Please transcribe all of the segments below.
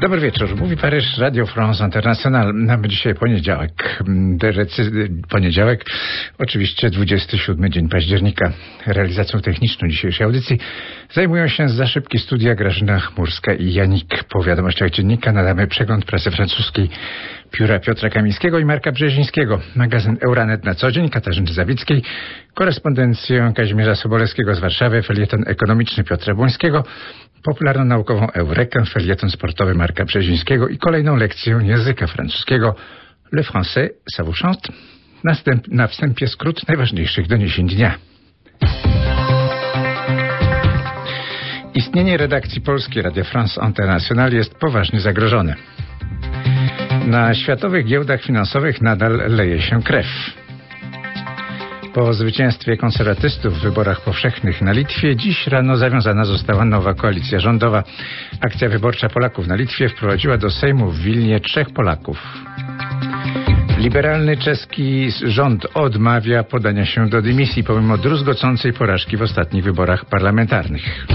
Dobry wieczór. Mówi Paryż, Radio France International. Mamy dzisiaj poniedziałek, oczywiście 27 dzień października. Realizacją techniczną dzisiejszej audycji zajmują się za szybkie studia Grażyna Chmurska i Janik. Po wiadomościach dziennika nadamy przegląd prasy francuskiej pióra Piotra Kamińskiego i Marka Brzezińskiego. Magazyn Euranet na co dzień Katarzyny Zawickiej, korespondencję Kazimierza Sobolewskiego z Warszawy, felieton ekonomiczny Piotra Błońskiego, popularno-naukową Eurekę, felieton sportowy Marka Brzezińskiego i kolejną lekcję języka francuskiego Le Français, ça vous chante? Na wstępie skrót najważniejszych doniesień dnia. Istnienie redakcji polskiej Radio France International jest poważnie zagrożone. Na światowych giełdach finansowych nadal leje się krew. Po zwycięstwie konserwatystów w wyborach powszechnych na Litwie dziś rano zawiązana została nowa koalicja rządowa. Akcja wyborcza Polaków na Litwie wprowadziła do Sejmu w Wilnie 3 Polaków. Liberalny czeski rząd odmawia podania się do dymisji pomimo druzgocącej porażki w ostatnich wyborach parlamentarnych.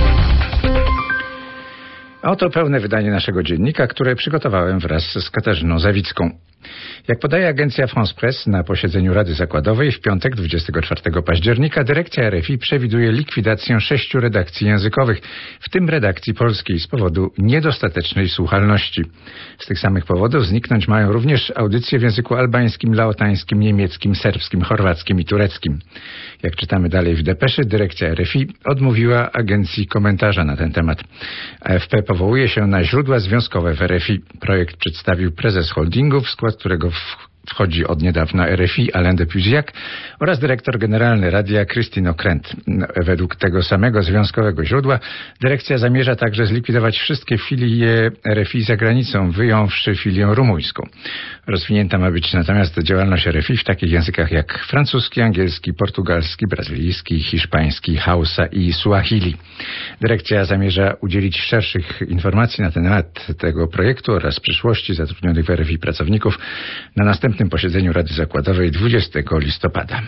Oto pełne wydanie naszego dziennika, które przygotowałem wraz z Katarzyną Zawicką. Jak podaje agencja France Presse, na posiedzeniu Rady Zakładowej w piątek 24 października dyrekcja RFI przewiduje likwidację 6 redakcji językowych, w tym redakcji polskiej, z powodu niedostatecznej słuchalności. Z tych samych powodów zniknąć mają również audycje w języku albańskim, laotańskim, niemieckim, serbskim, chorwackim i tureckim. Jak czytamy dalej w depeszy, dyrekcja RFI odmówiła agencji komentarza na ten temat. AFP powołuje się na źródła związkowe w RFI. Projekt przedstawił prezes holdingu, w skład którego wchodzi od niedawna RFI Alain de Puziac oraz dyrektor generalny radia Christine Ockrent. Według tego samego związkowego źródła dyrekcja zamierza także zlikwidować wszystkie filie RFI za granicą, wyjąwszy filię rumuńską. Rozwinięta ma być natomiast działalność RFI w takich językach jak francuski, angielski, portugalski, brazylijski, hiszpański, hausa i suahili. Dyrekcja zamierza udzielić szerszych informacji na temat tego projektu oraz przyszłości zatrudnionych w RFI pracowników na następnym posiedzeniu Rady Zakładowej 20 listopada.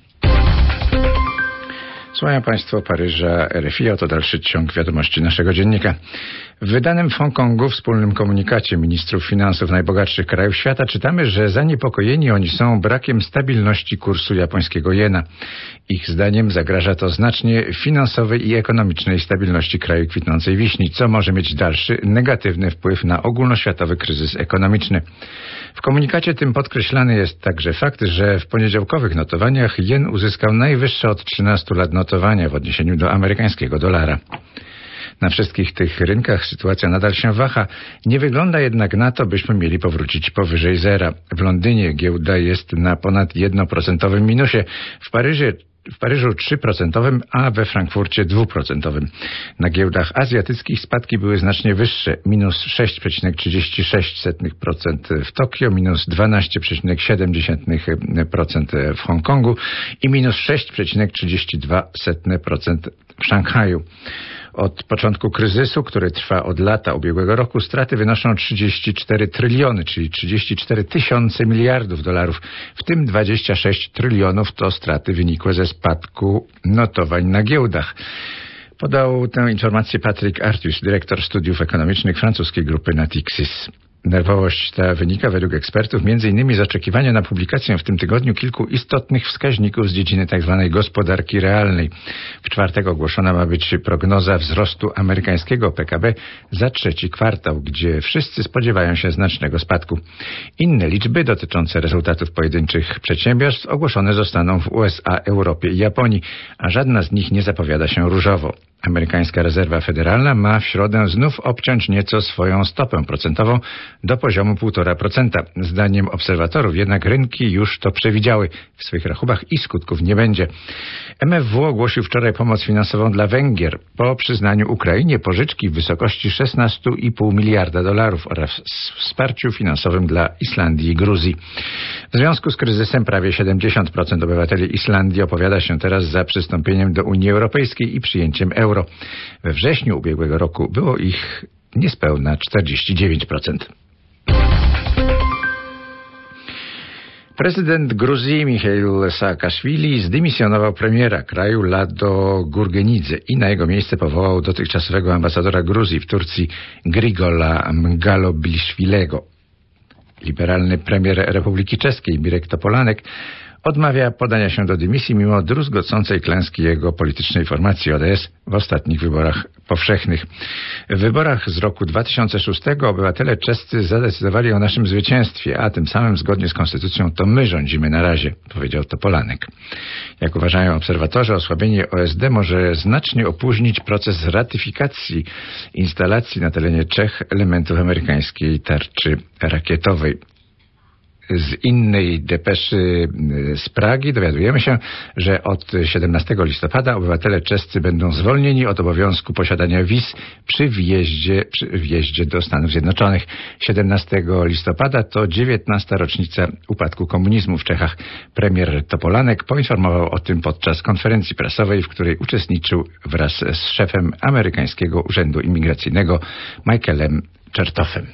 Słuchają Państwo Paryża RFI, oto dalszy ciąg wiadomości naszego dziennika. W wydanym w Hongkongu wspólnym komunikacie ministrów finansów najbogatszych krajów świata czytamy, że zaniepokojeni oni są brakiem stabilności kursu japońskiego jena. Ich zdaniem zagraża to znacznie finansowej i ekonomicznej stabilności kraju kwitnącej wiśni, co może mieć dalszy negatywny wpływ na ogólnoświatowy kryzys ekonomiczny. W komunikacie tym podkreślany jest także fakt, że w poniedziałkowych notowaniach jen uzyskał najwyższe od 13 lat notowania w odniesieniu do amerykańskiego dolara. Na wszystkich tych rynkach sytuacja nadal się waha. Nie wygląda jednak na to, byśmy mieli powrócić powyżej zera. W Londynie giełda jest na ponad 1% minusie. W Paryżu 3%, a we Frankfurcie 2%. Na giełdach azjatyckich spadki były znacznie wyższe. Minus 6,36% w Tokio, minus 12,7% w Hongkongu i minus 6,32% w Szanghaju. Od początku kryzysu, który trwa od lata ubiegłego roku, straty wynoszą 34 tryliony, czyli 34 tysiące miliardów dolarów. W tym 26 trylionów to straty wynikłe ze spadku notowań na giełdach. Podał tę informację Patrick Artus, dyrektor studiów ekonomicznych francuskiej grupy Natixis. Nerwowość ta wynika według ekspertów m.in. z oczekiwania na publikację w tym tygodniu kilku istotnych wskaźników z dziedziny tzw. gospodarki realnej. W czwartek ogłoszona ma być prognoza wzrostu amerykańskiego PKB za 3 kwartał, gdzie wszyscy spodziewają się znacznego spadku. Inne liczby dotyczące rezultatów pojedynczych przedsiębiorstw ogłoszone zostaną w USA, Europie i Japonii, a żadna z nich nie zapowiada się różowo. Amerykańska rezerwa federalna ma w środę znów obciąć nieco swoją stopę procentową do poziomu 1,5%. Zdaniem obserwatorów jednak rynki już to przewidziały w swych rachubach i skutków nie będzie. MFW ogłosił wczoraj pomoc finansową dla Węgier po przyznaniu Ukrainie pożyczki w wysokości 16,5 miliarda dolarów oraz wsparciu finansowym dla Islandii i Gruzji. W związku z kryzysem prawie 70% obywateli Islandii opowiada się teraz za przystąpieniem do Unii Europejskiej i przyjęciem euro. We wrześniu ubiegłego roku było ich niespełna 49%. Prezydent Gruzji Michail Saakaszwili zdymisjonował premiera kraju Lado Gurgenidze i na jego miejsce powołał dotychczasowego ambasadora Gruzji w Turcji Grigola Mgalobilszwilego. Liberalny premier Republiki Czeskiej Mirek Topolanek odmawia podania się do dymisji mimo druzgocącej klęski jego politycznej formacji ODS w ostatnich wyborach powszechnych. W wyborach z roku 2006 obywatele czescy zadecydowali o naszym zwycięstwie, a tym samym zgodnie z konstytucją to my rządzimy na razie, powiedział Topolanek. Jak uważają obserwatorzy, osłabienie OSD może znacznie opóźnić proces ratyfikacji instalacji na terenie Czech elementów amerykańskiej tarczy rakietowej. Z innej depeszy z Pragi dowiadujemy się, że od 17 listopada obywatele czescy będą zwolnieni od obowiązku posiadania wiz przy wjeździe do Stanów Zjednoczonych. 17 listopada to 19. rocznica upadku komunizmu w Czechach. Premier Topolanek poinformował o tym podczas konferencji prasowej, w której uczestniczył wraz z szefem amerykańskiego Urzędu Imigracyjnego Michaelem Chertoffem.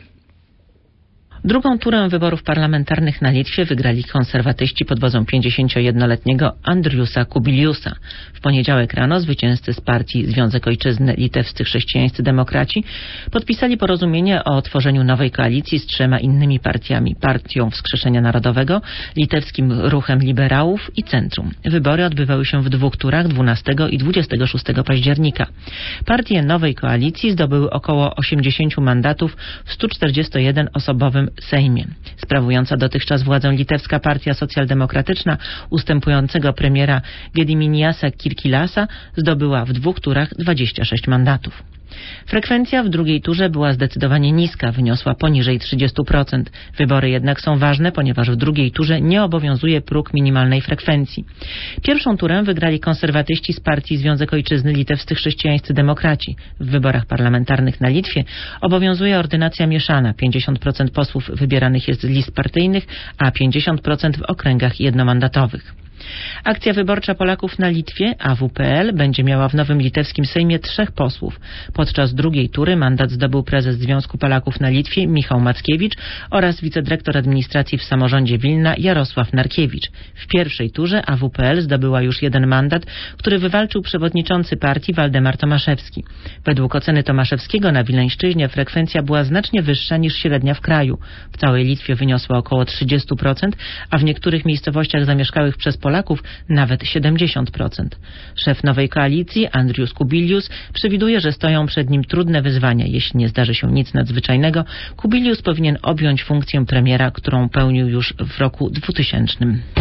Drugą turę wyborów parlamentarnych na Litwie wygrali konserwatyści pod wodzą 51-letniego Andriusa Kubiliusa. W poniedziałek rano zwycięzcy z partii Związek Ojczyzny Litewscy Chrześcijańscy Demokraci podpisali porozumienie o tworzeniu nowej koalicji z 3 innymi partiami. Partią Wskrzeszenia Narodowego, Litewskim Ruchem Liberałów i Centrum. Wybory odbywały się w 2 turach 12 i 26 października. Partie nowej koalicji zdobyły około 80 mandatów w 141-osobowym Sejmie. Sprawująca dotychczas władzę litewska Partia Socjaldemokratyczna ustępującego premiera Gediminiasa Kirkilasa zdobyła w 2 turach 26 mandatów. Frekwencja w drugiej turze była zdecydowanie niska, wyniosła poniżej 30%. Wybory jednak są ważne, ponieważ w drugiej turze nie obowiązuje próg minimalnej frekwencji. Pierwszą turę wygrali konserwatyści z partii Związek Ojczyzny Litewscy Chrześcijańscy Demokraci. W wyborach parlamentarnych na Litwie obowiązuje ordynacja mieszana. 50% posłów wybieranych jest z list partyjnych, a 50% w okręgach jednomandatowych. Akcja wyborcza Polaków na Litwie, AWPL, będzie miała w nowym litewskim Sejmie 3 posłów. Podczas drugiej tury mandat zdobył prezes Związku Polaków na Litwie Michał Mackiewicz oraz wicedyrektor administracji w samorządzie Wilna Jarosław Narkiewicz. W pierwszej turze AWPL zdobyła już 1 mandat, który wywalczył przewodniczący partii Waldemar Tomaszewski. Według oceny Tomaszewskiego na Wileńszczyźnie frekwencja była znacznie wyższa niż średnia w kraju. W całej Litwie wyniosła około 30%, a w niektórych miejscowościach zamieszkałych przez Polaków nawet 70%. Szef nowej koalicji, Andrius Kubilius, przewiduje, że stoją przed nim trudne wyzwania. Jeśli nie zdarzy się nic nadzwyczajnego, Kubilius powinien objąć funkcję premiera, którą pełnił już w roku 2000.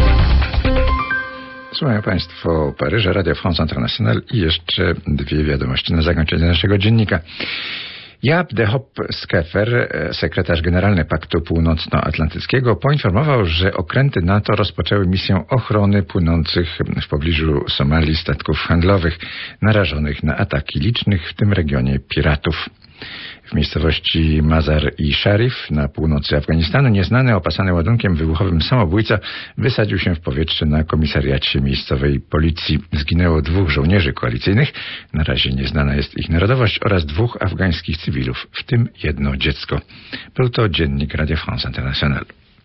Słuchają Państwo Paryża, Radio France International i jeszcze 2 wiadomości na zakończenie naszego dziennika. Jaap de Hoop Scheffer, sekretarz generalny Paktu Północnoatlantyckiego, poinformował, że okręty NATO rozpoczęły misję ochrony płynących w pobliżu Somalii statków handlowych narażonych na ataki licznych w tym regionie piratów. W miejscowości Mazar-i-Sharif na północy Afganistanu nieznany opasany ładunkiem wybuchowym samobójca wysadził się w powietrze na komisariacie miejscowej policji. Zginęło 2 żołnierzy koalicyjnych, na razie nieznana jest ich narodowość, oraz 2 afgańskich cywilów, w tym 1 dziecko. Był to dziennik Radio France International.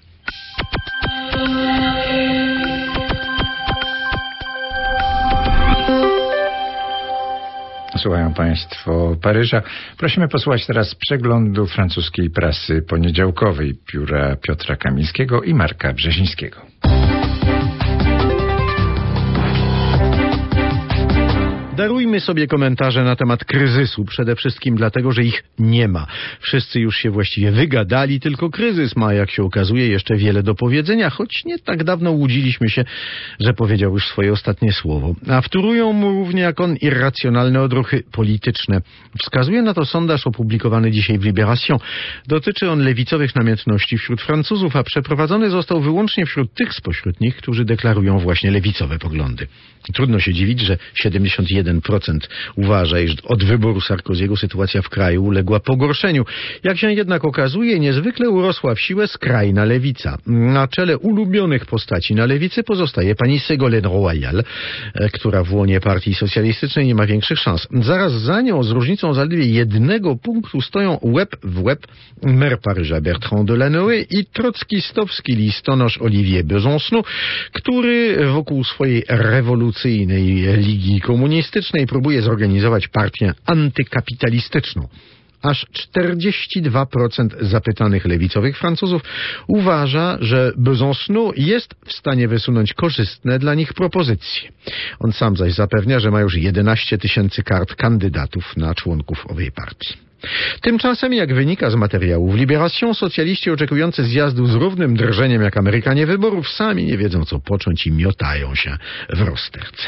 Słuchają Państwo Paryża. Prosimy posłuchać teraz przeglądu francuskiej prasy poniedziałkowej pióra Piotra Kamińskiego i Marka Brzezińskiego. Darujmy sobie komentarze na temat kryzysu, przede wszystkim dlatego, że ich nie ma. Wszyscy już się właściwie wygadali, tylko kryzys ma, jak się okazuje, jeszcze wiele do powiedzenia, choć nie tak dawno łudziliśmy się, że powiedział już swoje ostatnie słowo. A wtórują mu równie jak on irracjonalne odruchy polityczne. Wskazuje na to sondaż opublikowany dzisiaj w Libération. Dotyczy on lewicowych namiętności wśród Francuzów, a przeprowadzony został wyłącznie wśród tych spośród nich, którzy deklarują właśnie lewicowe poglądy. Trudno się dziwić, że 71% 51% uważa, iż od wyboru Sarkoziego sytuacja w kraju uległa pogorszeniu. Jak się jednak okazuje, niezwykle urosła w siłę skrajna lewica. Na czele ulubionych postaci na lewicy pozostaje pani Ségolène Royal, która w łonie partii socjalistycznej nie ma większych szans. Zaraz za nią, z różnicą zaledwie 1 punktu, stoją łeb w łeb mer Paryża Bertrand Delanoë i trockistowski listonosz Olivier Besançon, który wokół swojej rewolucyjnej Ligi Komunistycznej próbuje zorganizować partię antykapitalistyczną. Aż 42% zapytanych lewicowych Francuzów uważa, że Besançon jest w stanie wysunąć korzystne dla nich propozycje. On sam zaś zapewnia, że ma już 11 000 kart kandydatów na członków owej partii. Tymczasem, jak wynika z materiałów Libération, socjaliści oczekujący zjazdu z równym drżeniem jak Amerykanie wyborów sami nie wiedzą, co począć i miotają się w rozterce.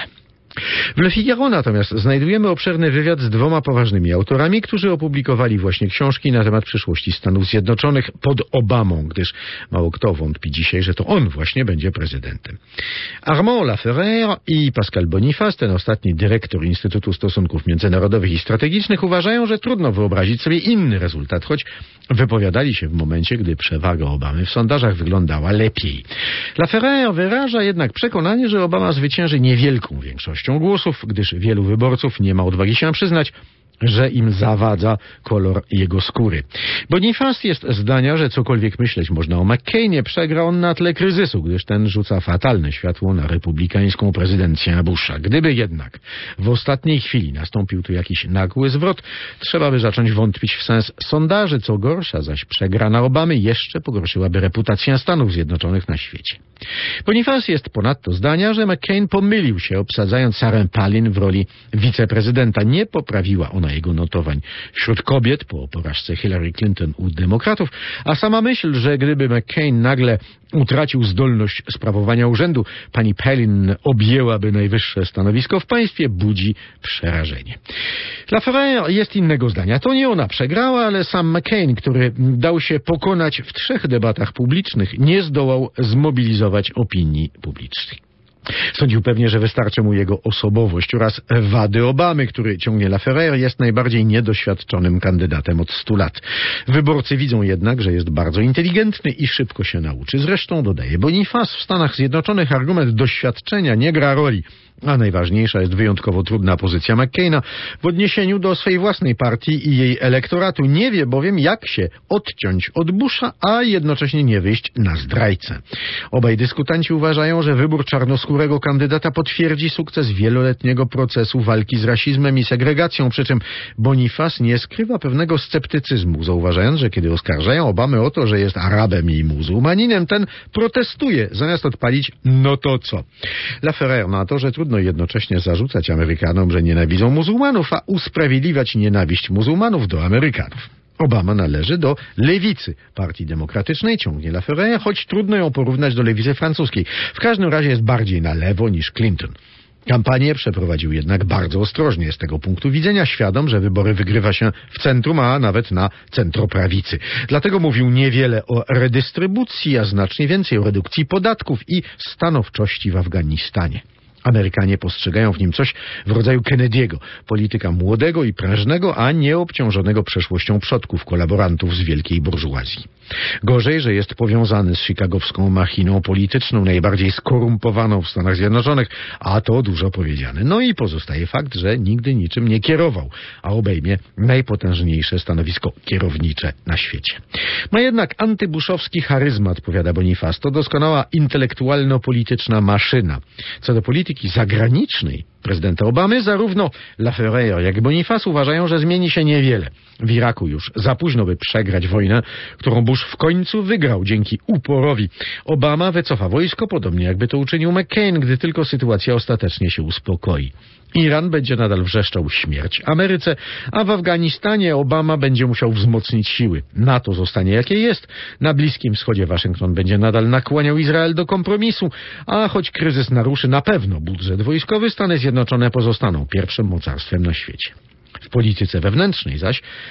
W Le Figaro natomiast znajdujemy obszerny wywiad z 2 poważnymi autorami, którzy opublikowali właśnie książki na temat przyszłości Stanów Zjednoczonych pod Obamą, gdyż mało kto wątpi dzisiaj, że to on właśnie będzie prezydentem. Armand Laferrère i Pascal Boniface, ten ostatni dyrektor Instytutu Stosunków Międzynarodowych i Strategicznych, uważają, że trudno wyobrazić sobie inny rezultat, choć wypowiadali się w momencie, gdy przewaga Obamy w sondażach wyglądała lepiej. Laferrère wyraża jednak przekonanie, że Obama zwycięży niewielką większością głosów, gdyż wielu wyborców nie ma odwagi się przyznać, że im zawadza kolor jego skóry. Boniface jest zdania, że cokolwiek myśleć można o McCainie, przegra on na tle kryzysu, gdyż ten rzuca fatalne światło na republikańską prezydencję Busha. Gdyby jednak w ostatniej chwili nastąpił tu jakiś nagły zwrot, trzeba by zacząć wątpić w sens sondaży. Co gorsza, zaś przegrana Obamy jeszcze pogorszyłaby reputację Stanów Zjednoczonych na świecie. Boniface jest ponadto zdania, że McCain pomylił się, obsadzając Sarah Palin w roli wiceprezydenta. Nie poprawiła ona jego notowań wśród kobiet po porażce Hillary Clinton u demokratów, a sama myśl, że gdyby McCain nagle utracił zdolność sprawowania urzędu, pani Palin objęłaby najwyższe stanowisko w państwie, budzi przerażenie. Laferrère jest innego zdania. To nie ona przegrała, ale sam McCain, który dał się pokonać w 3 debatach publicznych, nie zdołał zmobilizować opinii publicznej. Sądził pewnie, że wystarczy mu jego osobowość oraz wady Obamy, który, ciągnie Laferrère, jest najbardziej niedoświadczonym kandydatem od 100 lat. Wyborcy widzą jednak, że jest bardzo inteligentny i szybko się nauczy. Zresztą, dodaje Boniface, w Stanach Zjednoczonych argument doświadczenia nie gra roli, a najważniejsza jest wyjątkowo trudna pozycja McCaina w odniesieniu do swej własnej partii i jej elektoratu. Nie wie bowiem, jak się odciąć od Busha, a jednocześnie nie wyjść na zdrajcę. Obaj dyskutanci uważają, że wybór czarnoskórego kandydata potwierdzi sukces wieloletniego procesu walki z rasizmem i segregacją, przy czym Boniface nie skrywa pewnego sceptycyzmu, zauważając, że kiedy oskarżają Obamę o to, że jest Arabem i muzułmaninem, ten protestuje, zamiast odpalić no to co. Laferrère na to, że trudno jednocześnie zarzucać Amerykanom, że nienawidzą muzułmanów, a usprawiedliwiać nienawiść muzułmanów do Amerykanów. Obama należy do lewicy Partii Demokratycznej, ciągnie Laferrère, choć trudno ją porównać do lewicy francuskiej. W każdym razie jest bardziej na lewo niż Clinton. Kampanię przeprowadził jednak bardzo ostrożnie z tego punktu widzenia, świadom, że wybory wygrywa się w centrum, a nawet na centroprawicy. Dlatego mówił niewiele o redystrybucji, a znacznie więcej o redukcji podatków i stanowczości w Afganistanie. Amerykanie postrzegają w nim coś w rodzaju Kennedy'ego, polityka młodego i prężnego, a nie obciążonego przeszłością przodków kolaborantów z wielkiej burżuazji. Gorzej, że jest powiązany z chicagowską machiną polityczną, najbardziej skorumpowaną w Stanach Zjednoczonych, a to dużo powiedziane. No i pozostaje fakt, że nigdy niczym nie kierował, a obejmie najpotężniejsze stanowisko kierownicze na świecie. Ma jednak antybuszowski charyzmat, powiada Boniface, to doskonała intelektualno-polityczna maszyna. Co do polityki zagranicznej prezydenta Obamy, zarówno Laferrère, jak i Boniface uważają, że zmieni się niewiele. W Iraku już za późno, by przegrać wojnę, którą Bush w końcu wygrał dzięki uporowi. Obama wycofa wojsko, podobnie jakby to uczynił McCain, gdy tylko sytuacja ostatecznie się uspokoi. Iran będzie nadal wrzeszczał śmierć Ameryce, a w Afganistanie Obama będzie musiał wzmocnić siły. NATO zostanie jakie jest. Na Bliskim Wschodzie Waszyngton będzie nadal nakłaniał Izrael do kompromisu, a choć kryzys naruszy na pewno budżet wojskowy, Stany Zjednoczone pozostaną pierwszym mocarstwem na świecie. W polityce wewnętrznej zaś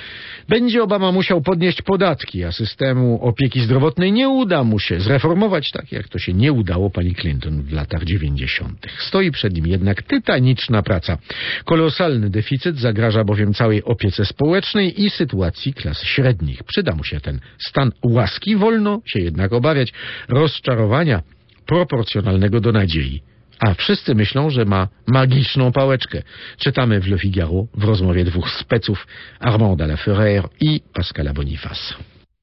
Będzie Obama musiał podnieść podatki, a systemu opieki zdrowotnej nie uda mu się zreformować tak, jak to się nie udało pani Clinton w latach 90. Stoi przed nim jednak tytaniczna praca. Kolosalny deficyt zagraża bowiem całej opiece społecznej i sytuacji klas średnich. Przyda mu się ten stan łaski, wolno się jednak obawiać rozczarowania proporcjonalnego do nadziei. A wszyscy myślą, że ma magiczną pałeczkę. Czytamy w Le Figaro w rozmowie dwóch speców, Armanda Laferrère i Pascala Boniface.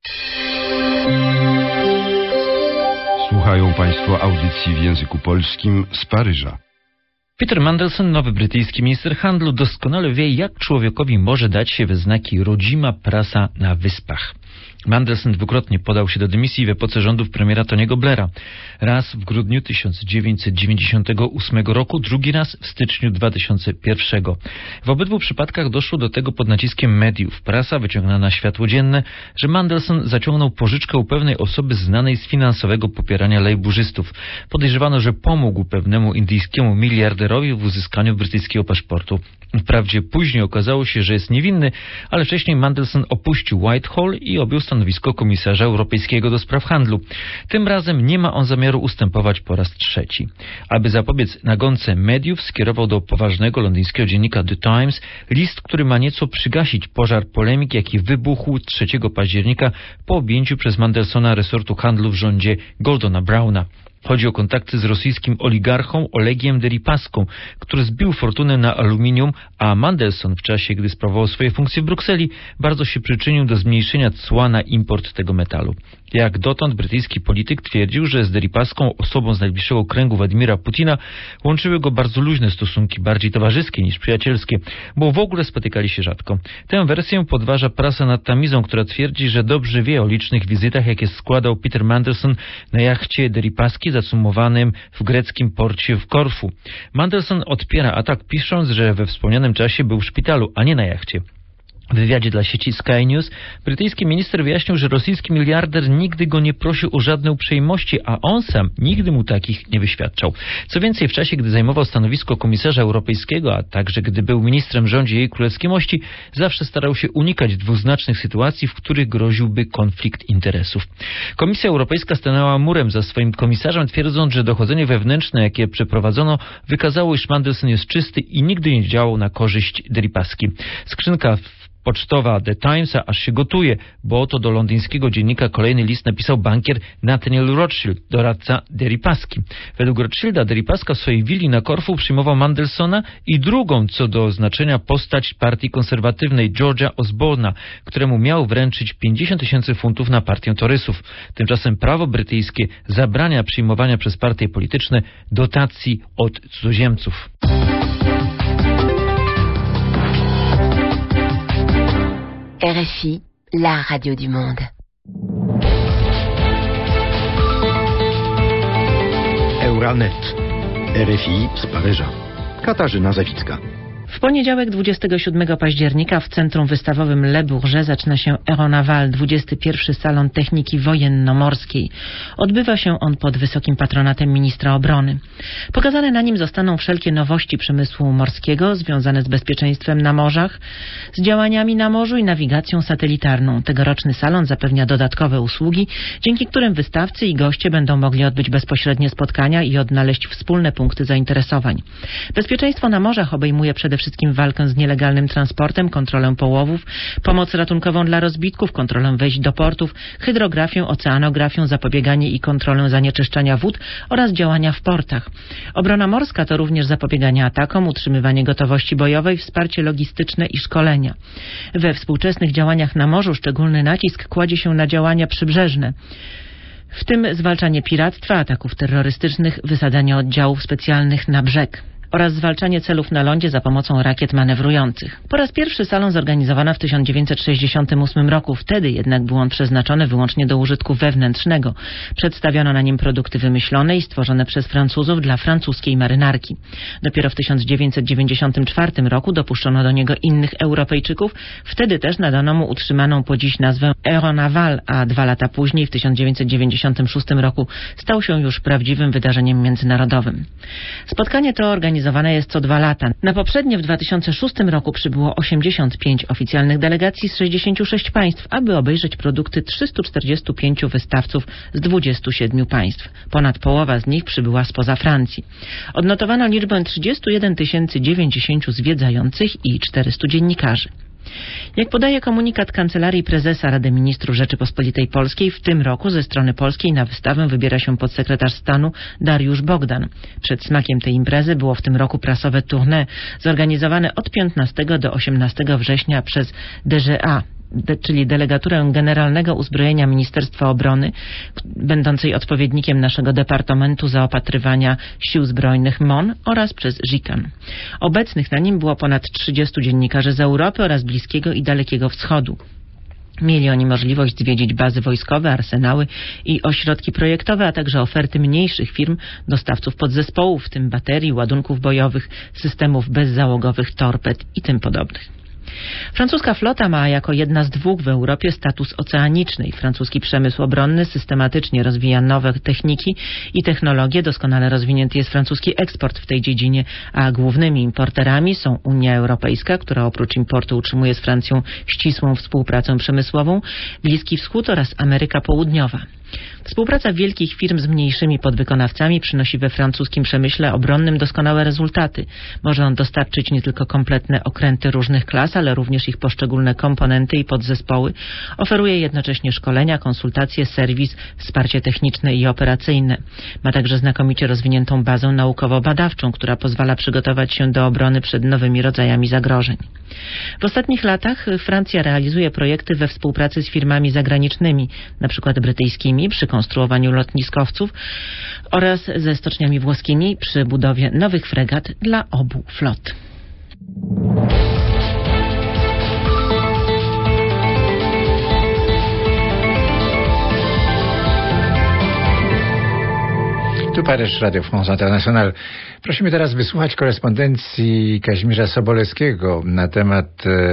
Słuchają Państwo audycji w języku polskim z Paryża. Peter Mandelson, nowy brytyjski minister handlu, doskonale wie, jak człowiekowi może dać się we znaki rodzima prasa na Wyspach. Mandelson dwukrotnie podał się do dymisji w epoce rządów premiera Tony'ego Blaira. Raz w grudniu 1998 roku, drugi raz w styczniu 2001. W obydwu przypadkach doszło do tego pod naciskiem mediów. Prasa wyciągnęła na światło dzienne, że Mandelson zaciągnął pożyczkę u pewnej osoby znanej z finansowego popierania lejburzystów. Podejrzewano, że pomógł pewnemu indyjskiemu miliarderowi w uzyskaniu brytyjskiego paszportu. Wprawdzie później okazało się, że jest niewinny, ale wcześniej Mandelson opuścił Whitehall i objął stanowisko komisarza europejskiego do spraw handlu. Tym razem nie ma on zamiaru ustępować po raz trzeci. Aby zapobiec nagonce mediów, skierował do poważnego londyńskiego dziennika The Times list, który ma nieco przygasić pożar polemik, jaki wybuchł 3 października po objęciu przez Mandelsona resortu handlu w rządzie Gordona Browna. Chodzi o kontakty z rosyjskim oligarchą Olegiem Deripaską, który zbił fortunę na aluminium, a Mandelson w czasie, gdy sprawował swoje funkcje w Brukseli, bardzo się przyczynił do zmniejszenia cła na import tego metalu. Jak dotąd brytyjski polityk twierdził, że z Deripaską, osobą z najbliższego kręgu Władimira Putina, łączyły go bardzo luźne stosunki, bardziej towarzyskie niż przyjacielskie, bo w ogóle spotykali się rzadko. Tę wersję podważa prasa nad Tamizą, która twierdzi, że dobrze wie o licznych wizytach, jakie składał Peter Mandelson na jachcie Deripaski zacumowanym w greckim porcie w Korfu. Mandelson odpiera atak, pisząc, że we wspomnianym czasie był w szpitalu, a nie na jachcie. W wywiadzie dla sieci Sky News brytyjski minister wyjaśnił, że rosyjski miliarder nigdy go nie prosił o żadne uprzejmości, a on sam nigdy mu takich nie wyświadczał. Co więcej, w czasie, gdy zajmował stanowisko komisarza europejskiego, a także gdy był ministrem w rządzie jej królewskiej mości, zawsze starał się unikać dwuznacznych sytuacji, w których groziłby konflikt interesów. Komisja Europejska stanęła murem za swoim komisarzem, twierdząc, że dochodzenie wewnętrzne, jakie przeprowadzono, wykazało, iż Mandelson jest czysty i nigdy nie działał na korzyść Deripaski. Skrzynka pocztowa The Timesa aż się gotuje, bo oto do londyńskiego dziennika kolejny list napisał bankier Nathaniel Rothschild, doradca Deripaski. Według Rothschilda Deripaska w swojej willi na Korfu przyjmował Mandelsona i drugą co do znaczenia postać partii konserwatywnej George'a Osborna, któremu miał wręczyć 50 000 funtów na partię torysów. Tymczasem prawo brytyjskie zabrania przyjmowania przez partie polityczne dotacji od cudzoziemców. RFI, la radio du monde. Euranet. RFI z Paryża. Katarzyna Zawicka. W poniedziałek 27 października w Centrum Wystawowym Le Bourget zaczyna się Aeronaval, 21. Salon Techniki Wojenno-Morskiej. Odbywa się on pod wysokim patronatem ministra obrony. Pokazane na nim zostaną wszelkie nowości przemysłu morskiego związane z bezpieczeństwem na morzach, z działaniami na morzu i nawigacją satelitarną. Tegoroczny salon zapewnia dodatkowe usługi, dzięki którym wystawcy i goście będą mogli odbyć bezpośrednie spotkania i odnaleźć wspólne punkty zainteresowań. Bezpieczeństwo na morzach obejmuje przede wszystkim walkę z nielegalnym transportem, kontrolę połowów, pomoc ratunkową dla rozbitków, kontrolę wejść do portów, hydrografię, oceanografię, zapobieganie i kontrolę zanieczyszczania wód oraz działania w portach. Obrona morska to również zapobieganie atakom, utrzymywanie gotowości bojowej, wsparcie logistyczne i szkolenia. We współczesnych działaniach na morzu szczególny nacisk kładzie się na działania przybrzeżne, w tym zwalczanie piractwa, ataków terrorystycznych, wysadzanie oddziałów specjalnych na brzeg oraz zwalczanie celów na lądzie za pomocą rakiet manewrujących. Po raz pierwszy salon zorganizowano w 1968 roku. Wtedy jednak był on przeznaczony wyłącznie do użytku wewnętrznego. Przedstawiono na nim produkty wymyślone i stworzone przez Francuzów dla francuskiej marynarki. Dopiero w 1994 roku dopuszczono do niego innych Europejczyków. Wtedy też nadano mu utrzymaną po dziś nazwę Aeronaval, a 2 lata później, w 1996 roku, stał się już prawdziwym wydarzeniem międzynarodowym. Spotkanie to organizowane organizowana jest co 2 lata. Na poprzednie w 2006 roku przybyło 85 oficjalnych delegacji z 66 państw, aby obejrzeć produkty 345 wystawców z 27 państw. Ponad połowa z nich przybyła spoza Francji. Odnotowano liczbę 31 090 zwiedzających i 400 dziennikarzy. Jak podaje komunikat Kancelarii Prezesa Rady Ministrów Rzeczypospolitej Polskiej, w tym roku ze strony polskiej na wystawę wybiera się podsekretarz stanu Dariusz Bogdan. Przed smakiem tej imprezy było w tym roku prasowe tournée zorganizowane od 15 do 18 września przez DGA, czyli Delegaturę Generalnego Uzbrojenia Ministerstwa Obrony, będącej odpowiednikiem naszego Departamentu Zaopatrywania Sił Zbrojnych MON oraz przez GICAN. Obecnych na nim było ponad 30 dziennikarzy z Europy oraz Bliskiego i Dalekiego Wschodu. Mieli oni możliwość zwiedzić bazy wojskowe, arsenały i ośrodki projektowe, a także oferty mniejszych firm, dostawców podzespołów, w tym baterii, ładunków bojowych, systemów bezzałogowych, torped i tym podobnych. Francuska flota ma jako jedna z 2 w Europie status oceaniczny. Francuski przemysł obronny systematycznie rozwija nowe techniki i technologie. Doskonale rozwinięty jest francuski eksport w tej dziedzinie, a głównymi importerami są Unia Europejska, która oprócz importu utrzymuje z Francją ścisłą współpracę przemysłową, Bliski Wschód oraz Ameryka Południowa. Współpraca wielkich firm z mniejszymi podwykonawcami przynosi we francuskim przemyśle obronnym doskonałe rezultaty. Może on dostarczyć nie tylko kompletne okręty różnych klas, ale również ich poszczególne komponenty i podzespoły. Oferuje jednocześnie szkolenia, konsultacje, serwis, wsparcie techniczne i operacyjne. Ma także znakomicie rozwiniętą bazę naukowo-badawczą, która pozwala przygotować się do obrony przed nowymi rodzajami zagrożeń. W ostatnich latach Francja realizuje projekty we współpracy z firmami zagranicznymi, np. brytyjskimi przy konstruowaniu lotniskowców oraz ze stoczniami włoskimi przy budowie nowych fregat dla obu flot. Tu Paryż, Radio France International. Prosimy teraz wysłuchać korespondencji Kazimierza Sobolewskiego na temat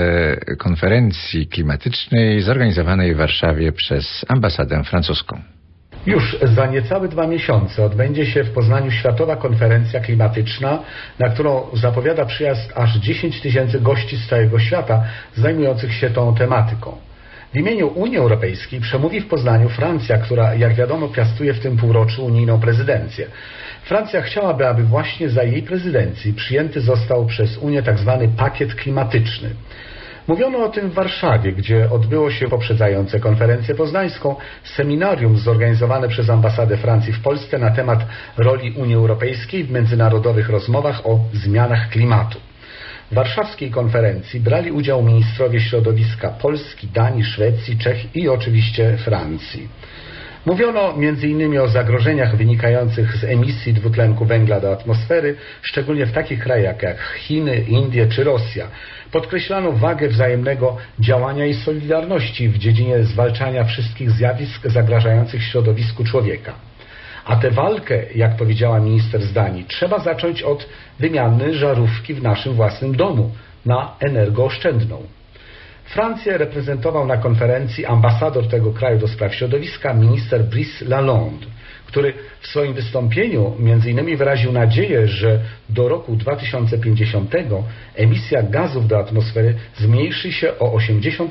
konferencji klimatycznej zorganizowanej w Warszawie przez ambasadę francuską. Już za niecałe 2 miesiące odbędzie się w Poznaniu Światowa Konferencja Klimatyczna, na którą zapowiada przyjazd aż 10 000 gości z całego świata zajmujących się tą tematyką. W imieniu Unii Europejskiej przemówi w Poznaniu Francja, która, jak wiadomo, piastuje w tym półroczu unijną prezydencję. Francja chciałaby, aby właśnie za jej prezydencji przyjęty został przez Unię tzw. pakiet klimatyczny. Mówiono o tym w Warszawie, gdzie odbyło się poprzedzające konferencję poznańską seminarium zorganizowane przez ambasadę Francji w Polsce na temat roli Unii Europejskiej w międzynarodowych rozmowach o zmianach klimatu. W warszawskiej konferencji brali udział ministrowie środowiska Polski, Danii, Szwecji, Czech i oczywiście Francji. Mówiono m.in. o zagrożeniach wynikających z emisji dwutlenku węgla do atmosfery, szczególnie w takich krajach jak Chiny, Indie czy Rosja. Podkreślano wagę wzajemnego działania i solidarności w dziedzinie zwalczania wszystkich zjawisk zagrażających środowisku człowieka. A tę walkę, jak powiedziała minister z Danii, trzeba zacząć od wymiany żarówki w naszym własnym domu na energooszczędną. Francję reprezentował na konferencji ambasador tego kraju do spraw środowiska, minister Brice Lalonde, który w swoim wystąpieniu m.in. wyraził nadzieję, że do roku 2050 emisja gazów do atmosfery zmniejszy się o 80%.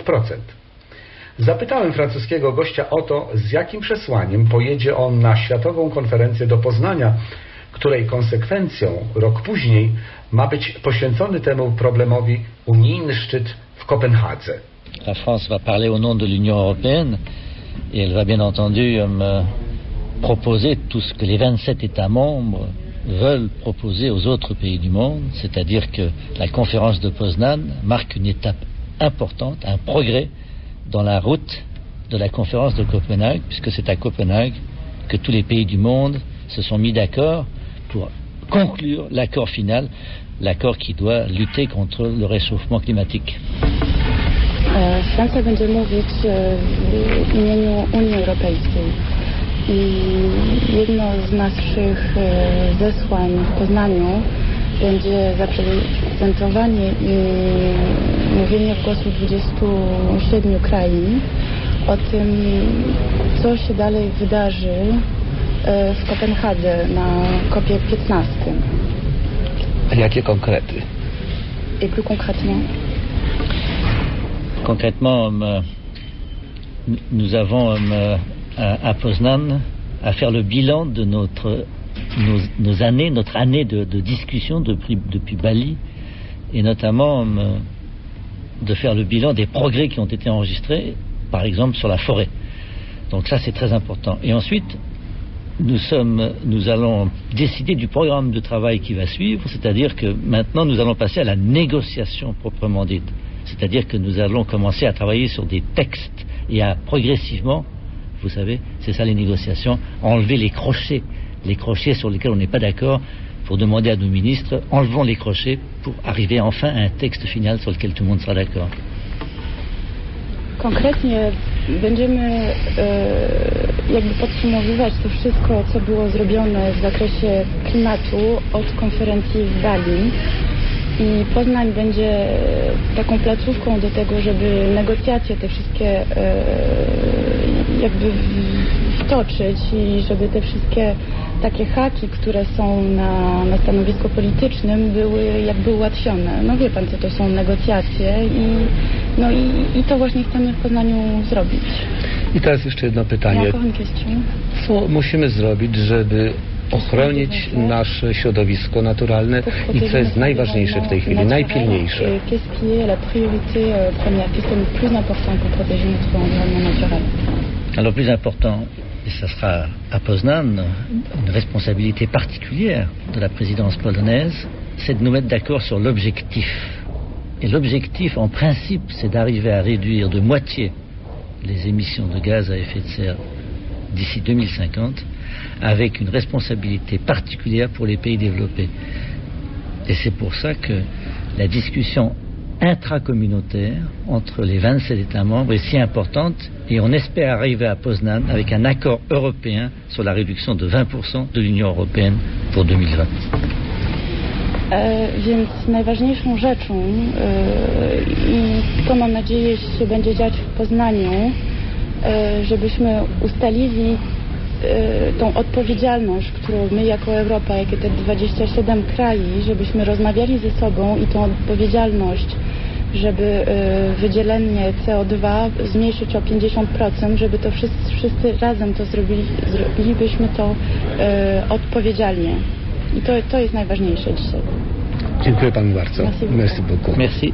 Zapytałem francuskiego gościa o to, z jakim przesłaniem pojedzie on na Światową Konferencję do Poznania, której konsekwencją rok później ma być poświęcony temu problemowi unijny szczyt w Kopenhadze. La France va parler au nom de l'Union européenne et elle va bien entendu proposer tout ce que les 27 États membres veulent proposer aux autres pays du monde, c'est-à-dire que la conférence de Poznan marque une étape importante, un progrès dans la route de la conférence de Copenhague, puisque c'est à Copenhague que tous les pays du monde se sont mis d'accord pour conclure l'accord final, l'accord qui doit lutter contre le réchauffement climatique. Francja będzie mówić w imieniu Unii Europejskiej i jedno z naszych zesłań w Poznaniu będzie zaprezentowanie i mówienie w głosu 27 krain o tym, co się dalej wydarzy w Kopenhadze na COP 15. A jakie konkrety? Et plus concrètement? Concrètement, nous avons à Poznan à faire le bilan de notre année de discussion depuis Bali, et notamment de faire le bilan des progrès qui ont été enregistrés, par exemple sur la forêt. Donc ça, c'est très important. Et ensuite, nous allons décider du programme de travail qui va suivre, c'est-à-dire que maintenant nous allons passer à la négociation proprement dite. C'est-à-dire que nous allons commencer à travailler sur des textes et à progressivement, vous savez, c'est ça les négociations, enlever les crochets sur lesquels on n'est pas d'accord, pour demander à nos ministres, enlevons les crochets pour arriver enfin à un texte final sur lequel tout le monde sera d'accord. Konkretnie będziemy jakby podsumowywać to wszystko, co było zrobione w zakresie klimatu od konferencji w Bali. I Poznań będzie taką placówką do tego, żeby negocjacje te wszystkie jakby wtoczyć i żeby te wszystkie takie haki, które są na stanowisku politycznym, były jakby ułatwione. No wie pan, co to są negocjacje i to właśnie chcemy w Poznaniu zrobić. I teraz jeszcze jedno pytanie. Co musimy zrobić, żeby ochronić nasze środowisko naturalne i co jest najważniejsze w tej chwili, najpilniejsze? Alors, plus important, et ça sera à Poznan, une responsabilité particulière de la présidence polonaise, c'est de nous mettre d'accord sur l'objectif. Et l'objectif, en principe, c'est d'arriver à réduire de moitié les émissions de gaz à effet de serre d'ici 2050, avec une responsabilité particulière pour les pays développés. Et c'est pour ça que la discussion intracommunautaire entre les 27 États membres est si importante, et on espère arriver à Poznan avec un accord européen sur la réduction de 20% de l'Union européenne pour 2020. Więc najważniejszą rzeczą i to mam nadzieję się będzie dziać w Poznaniu, żebyśmy ustalili tą odpowiedzialność, którą my jako Europa, jakie te 27 krajów, żebyśmy rozmawiali ze sobą i tą odpowiedzialność, żeby wydzielenie CO2 zmniejszyć o 50%, żeby to wszyscy razem to zrobilibyśmy to odpowiedzialnie. I to jest najważniejsze dzisiaj. Dziękuję panu bardzo. Merci beaucoup. Merci.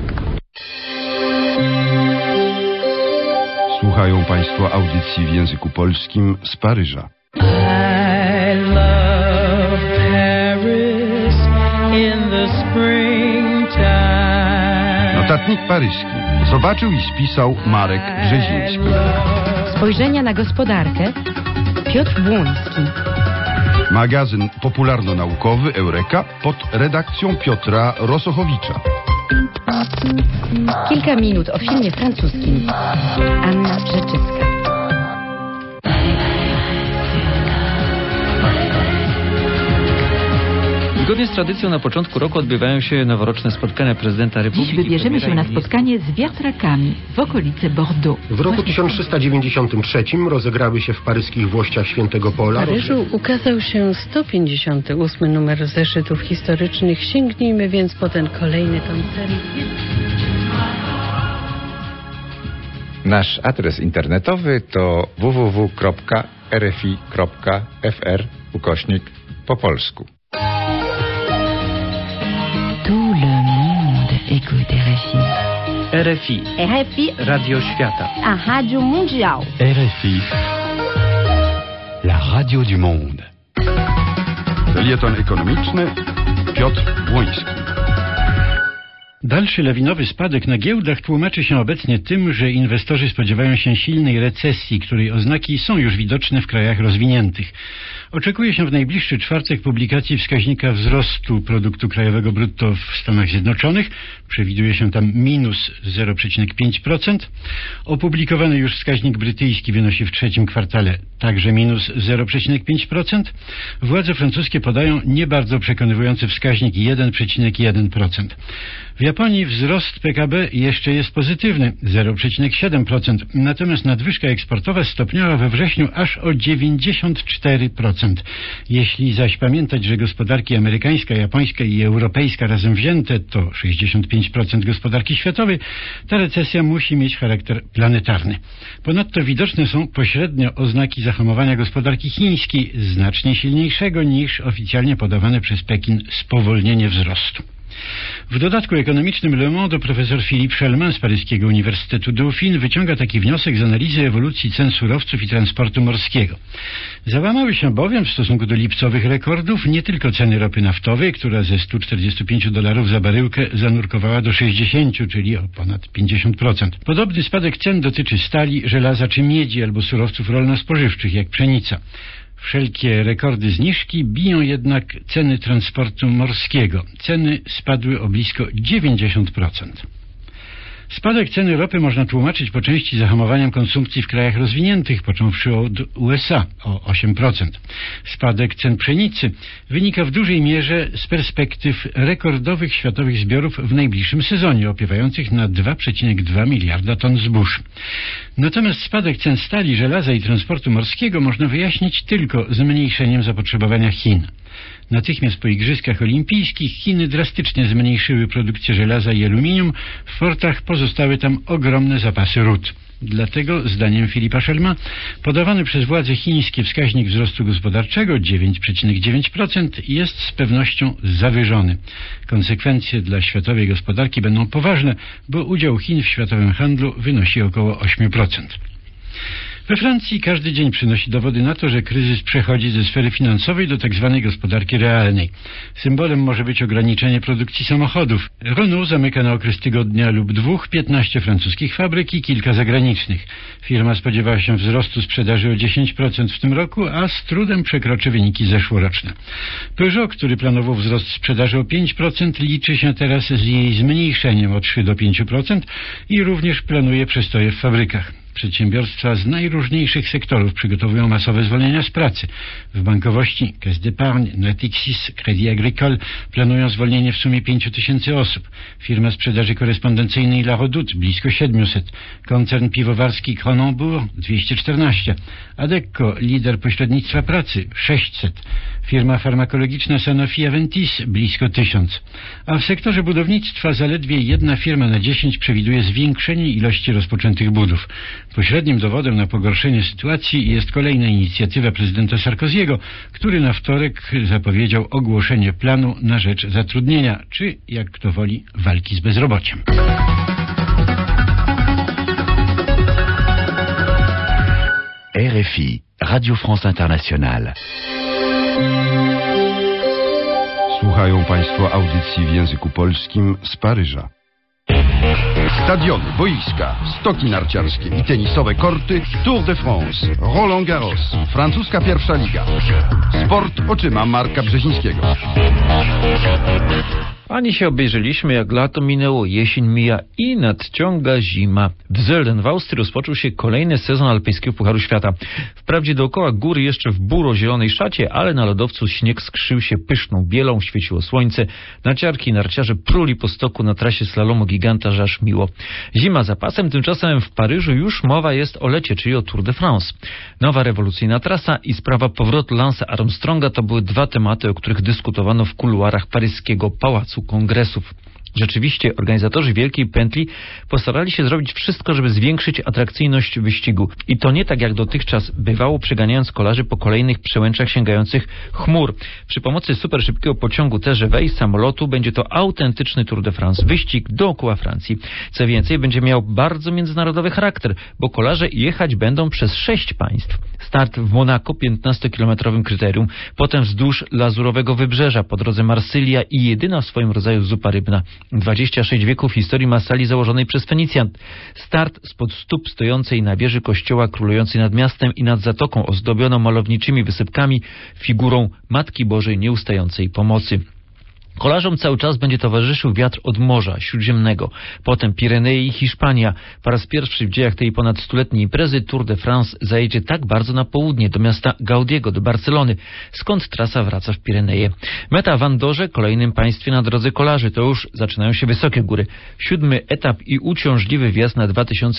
Słuchają Państwo audycji w języku polskim z Paryża. I love Paris in the springtime. Notatnik paryski zobaczył i spisał Marek Brzeziński. Spojrzenia na gospodarkę Piotr Błoński. Magazyn popularno-naukowy Eureka pod redakcją Piotra Rosochowicza. Kilka minut o filmie francuskim. Anna Rzeczycka. Zgodnie z tradycją na początku roku odbywają się noworoczne spotkania prezydenta Republiki. Dziś wybierzemy się na spotkanie z wiatrakami w okolicy Bordeaux. W roku 1393 rozegrały się w paryskich Włościach Świętego Pola. W Paryżu ukazał się 158 numer zeszytów historycznych. Sięgnijmy więc po ten kolejny tom serii. Nasz adres internetowy to www.rfi.fr/po polsku. Tout le monde écoute RFI. RFI. RFI. Radio Świata. A Rádio Mundial. RFI. La radio du monde. Felieton ekonomiczny Piotr Błoński. Dalszy lawinowy spadek na giełdach tłumaczy się obecnie tym, że inwestorzy spodziewają się silnej recesji, której oznaki są już widoczne w krajach rozwiniętych. Oczekuje się w najbliższy czwartek publikacji wskaźnika wzrostu produktu krajowego brutto w Stanach Zjednoczonych. Przewiduje się tam minus 0,5%. Opublikowany już wskaźnik brytyjski wynosi w trzecim kwartale także minus 0,5%. Władze francuskie podają nie bardzo przekonywujący wskaźnik 1,1%. W Japonii wzrost PKB jeszcze jest pozytywny 0,7%, natomiast nadwyżka eksportowa stopniała we wrześniu aż o 94%. 10%. Jeśli zaś pamiętać, że gospodarki amerykańska, japońska i europejska razem wzięte to 65% gospodarki światowej, ta recesja musi mieć charakter planetarny. Ponadto widoczne są pośrednio oznaki zahamowania gospodarki chińskiej, znacznie silniejszego niż oficjalnie podawane przez Pekin spowolnienie wzrostu. W dodatku ekonomicznym Le Monde profesor Philippe Chelmin z paryskiego Uniwersytetu Dauphine wyciąga taki wniosek z analizy ewolucji cen surowców i transportu morskiego. Załamały się bowiem w stosunku do lipcowych rekordów nie tylko ceny ropy naftowej, która ze $145 za baryłkę zanurkowała do 60, czyli o ponad 50%. Podobny spadek cen dotyczy stali, żelaza czy miedzi albo surowców rolno-spożywczych jak pszenica. Wszelkie rekordy zniżki biją jednak ceny transportu morskiego. Ceny spadły o blisko 90%. Spadek ceny ropy można tłumaczyć po części zahamowaniem konsumpcji w krajach rozwiniętych, począwszy od USA o 8%. Spadek cen pszenicy wynika w dużej mierze z perspektyw rekordowych światowych zbiorów w najbliższym sezonie, opiewających na 2,2 miliarda ton zbóż. Natomiast spadek cen stali, żelaza i transportu morskiego można wyjaśnić tylko zmniejszeniem zapotrzebowania Chin. Natychmiast po Igrzyskach Olimpijskich Chiny drastycznie zmniejszyły produkcję żelaza i aluminium, w portach pozostały tam ogromne zapasy ród. Dlatego, zdaniem Philippa Chelmin, podawany przez władze chińskie wskaźnik wzrostu gospodarczego 9,9% jest z pewnością zawyżony. Konsekwencje dla światowej gospodarki będą poważne, bo udział Chin w światowym handlu wynosi około 8%. We Francji każdy dzień przynosi dowody na to, że kryzys przechodzi ze sfery finansowej do tzw. gospodarki realnej. Symbolem może być ograniczenie produkcji samochodów. Renault zamyka na okres tygodnia lub dwóch 15 francuskich fabryk i kilka zagranicznych. Firma spodziewała się wzrostu sprzedaży o 10% w tym roku, a z trudem przekroczy wyniki zeszłoroczne. Peugeot, który planował wzrost sprzedaży o 5%, liczy się teraz z jej zmniejszeniem o 3 do 5% i również planuje przestoje w fabrykach. Przedsiębiorstwa z najróżniejszych sektorów przygotowują masowe zwolnienia z pracy. W bankowości Caisse d'Épargne, Natixis, Crédit Agricole planują zwolnienie w sumie 5 000 osób. Firma sprzedaży korespondencyjnej La Redoute blisko 700. Koncern piwowarski Kronenbourg 214. Adecco, lider pośrednictwa pracy 600. Firma farmakologiczna Sanofi Aventis blisko 1000. A w sektorze budownictwa zaledwie jedna firma na 10 przewiduje zwiększenie ilości rozpoczętych budów. Pośrednim dowodem na pogorszenie sytuacji jest kolejna inicjatywa prezydenta Sarkozy'ego, który na wtorek zapowiedział ogłoszenie planu na rzecz zatrudnienia, czy jak kto woli, walki z bezrobociem. RFI, Radio France Internationale. Słuchają Państwo audycji w języku polskim z Paryża. Stadiony, boiska, stoki narciarskie i tenisowe korty, Tour de France, Roland Garros, francuska pierwsza liga. Sport oczyma Marka Brzezińskiego. Ani się obejrzeliśmy, jak lato minęło, jesień mija i nadciąga zima. W Zölden w Austrii rozpoczął się kolejny sezon alpejskiego Pucharu Świata. Wprawdzie dookoła góry jeszcze w buro-zielonej szacie, ale na lodowcu śnieg skrzył się pyszną bielą, świeciło słońce. Narciarki i narciarze pruli po stoku na trasie slalomu giganta, że aż miło. Zima za pasem, tymczasem w Paryżu już mowa jest o lecie, czyli o Tour de France. Nowa rewolucyjna trasa i sprawa powrotu Lance'a Armstronga to były dwa tematy, o których dyskutowano w kuluarach paryskiego Pałacu Kongresów. Rzeczywiście organizatorzy Wielkiej Pętli postarali się zrobić wszystko, żeby zwiększyć atrakcyjność wyścigu. I to nie tak jak dotychczas bywało, przeganiając kolarzy po kolejnych przełęczach sięgających chmur. Przy pomocy superszybkiego pociągu TGV i samolotu będzie to autentyczny Tour de France. Wyścig dookoła Francji. Co więcej, będzie miał bardzo międzynarodowy charakter, bo kolarze jechać będą przez 6 państw. Start w Monako, 15-kilometrowym kryterium, potem wzdłuż Lazurowego Wybrzeża, po drodze Marsylia i jedyna w swoim rodzaju zupa rybna. 26 wieków historii Marsali założonej przez Fenicjan. Start spod stóp stojącej na wieży kościoła królującej nad miastem i nad zatoką ozdobioną malowniczymi wysypkami, figurą Matki Bożej Nieustającej Pomocy. Kolarzom cały czas będzie towarzyszył wiatr od Morza Śródziemnego, potem Pirenei i Hiszpania. Po raz pierwszy w dziejach tej ponad stuletniej imprezy Tour de France zajedzie tak bardzo na południe, do miasta Gaudiego, do Barcelony, skąd trasa wraca w Pireneje. Meta w Andorze, kolejnym państwie na drodze kolarzy. To już zaczynają się wysokie góry. 7. etap i uciążliwy wjazd na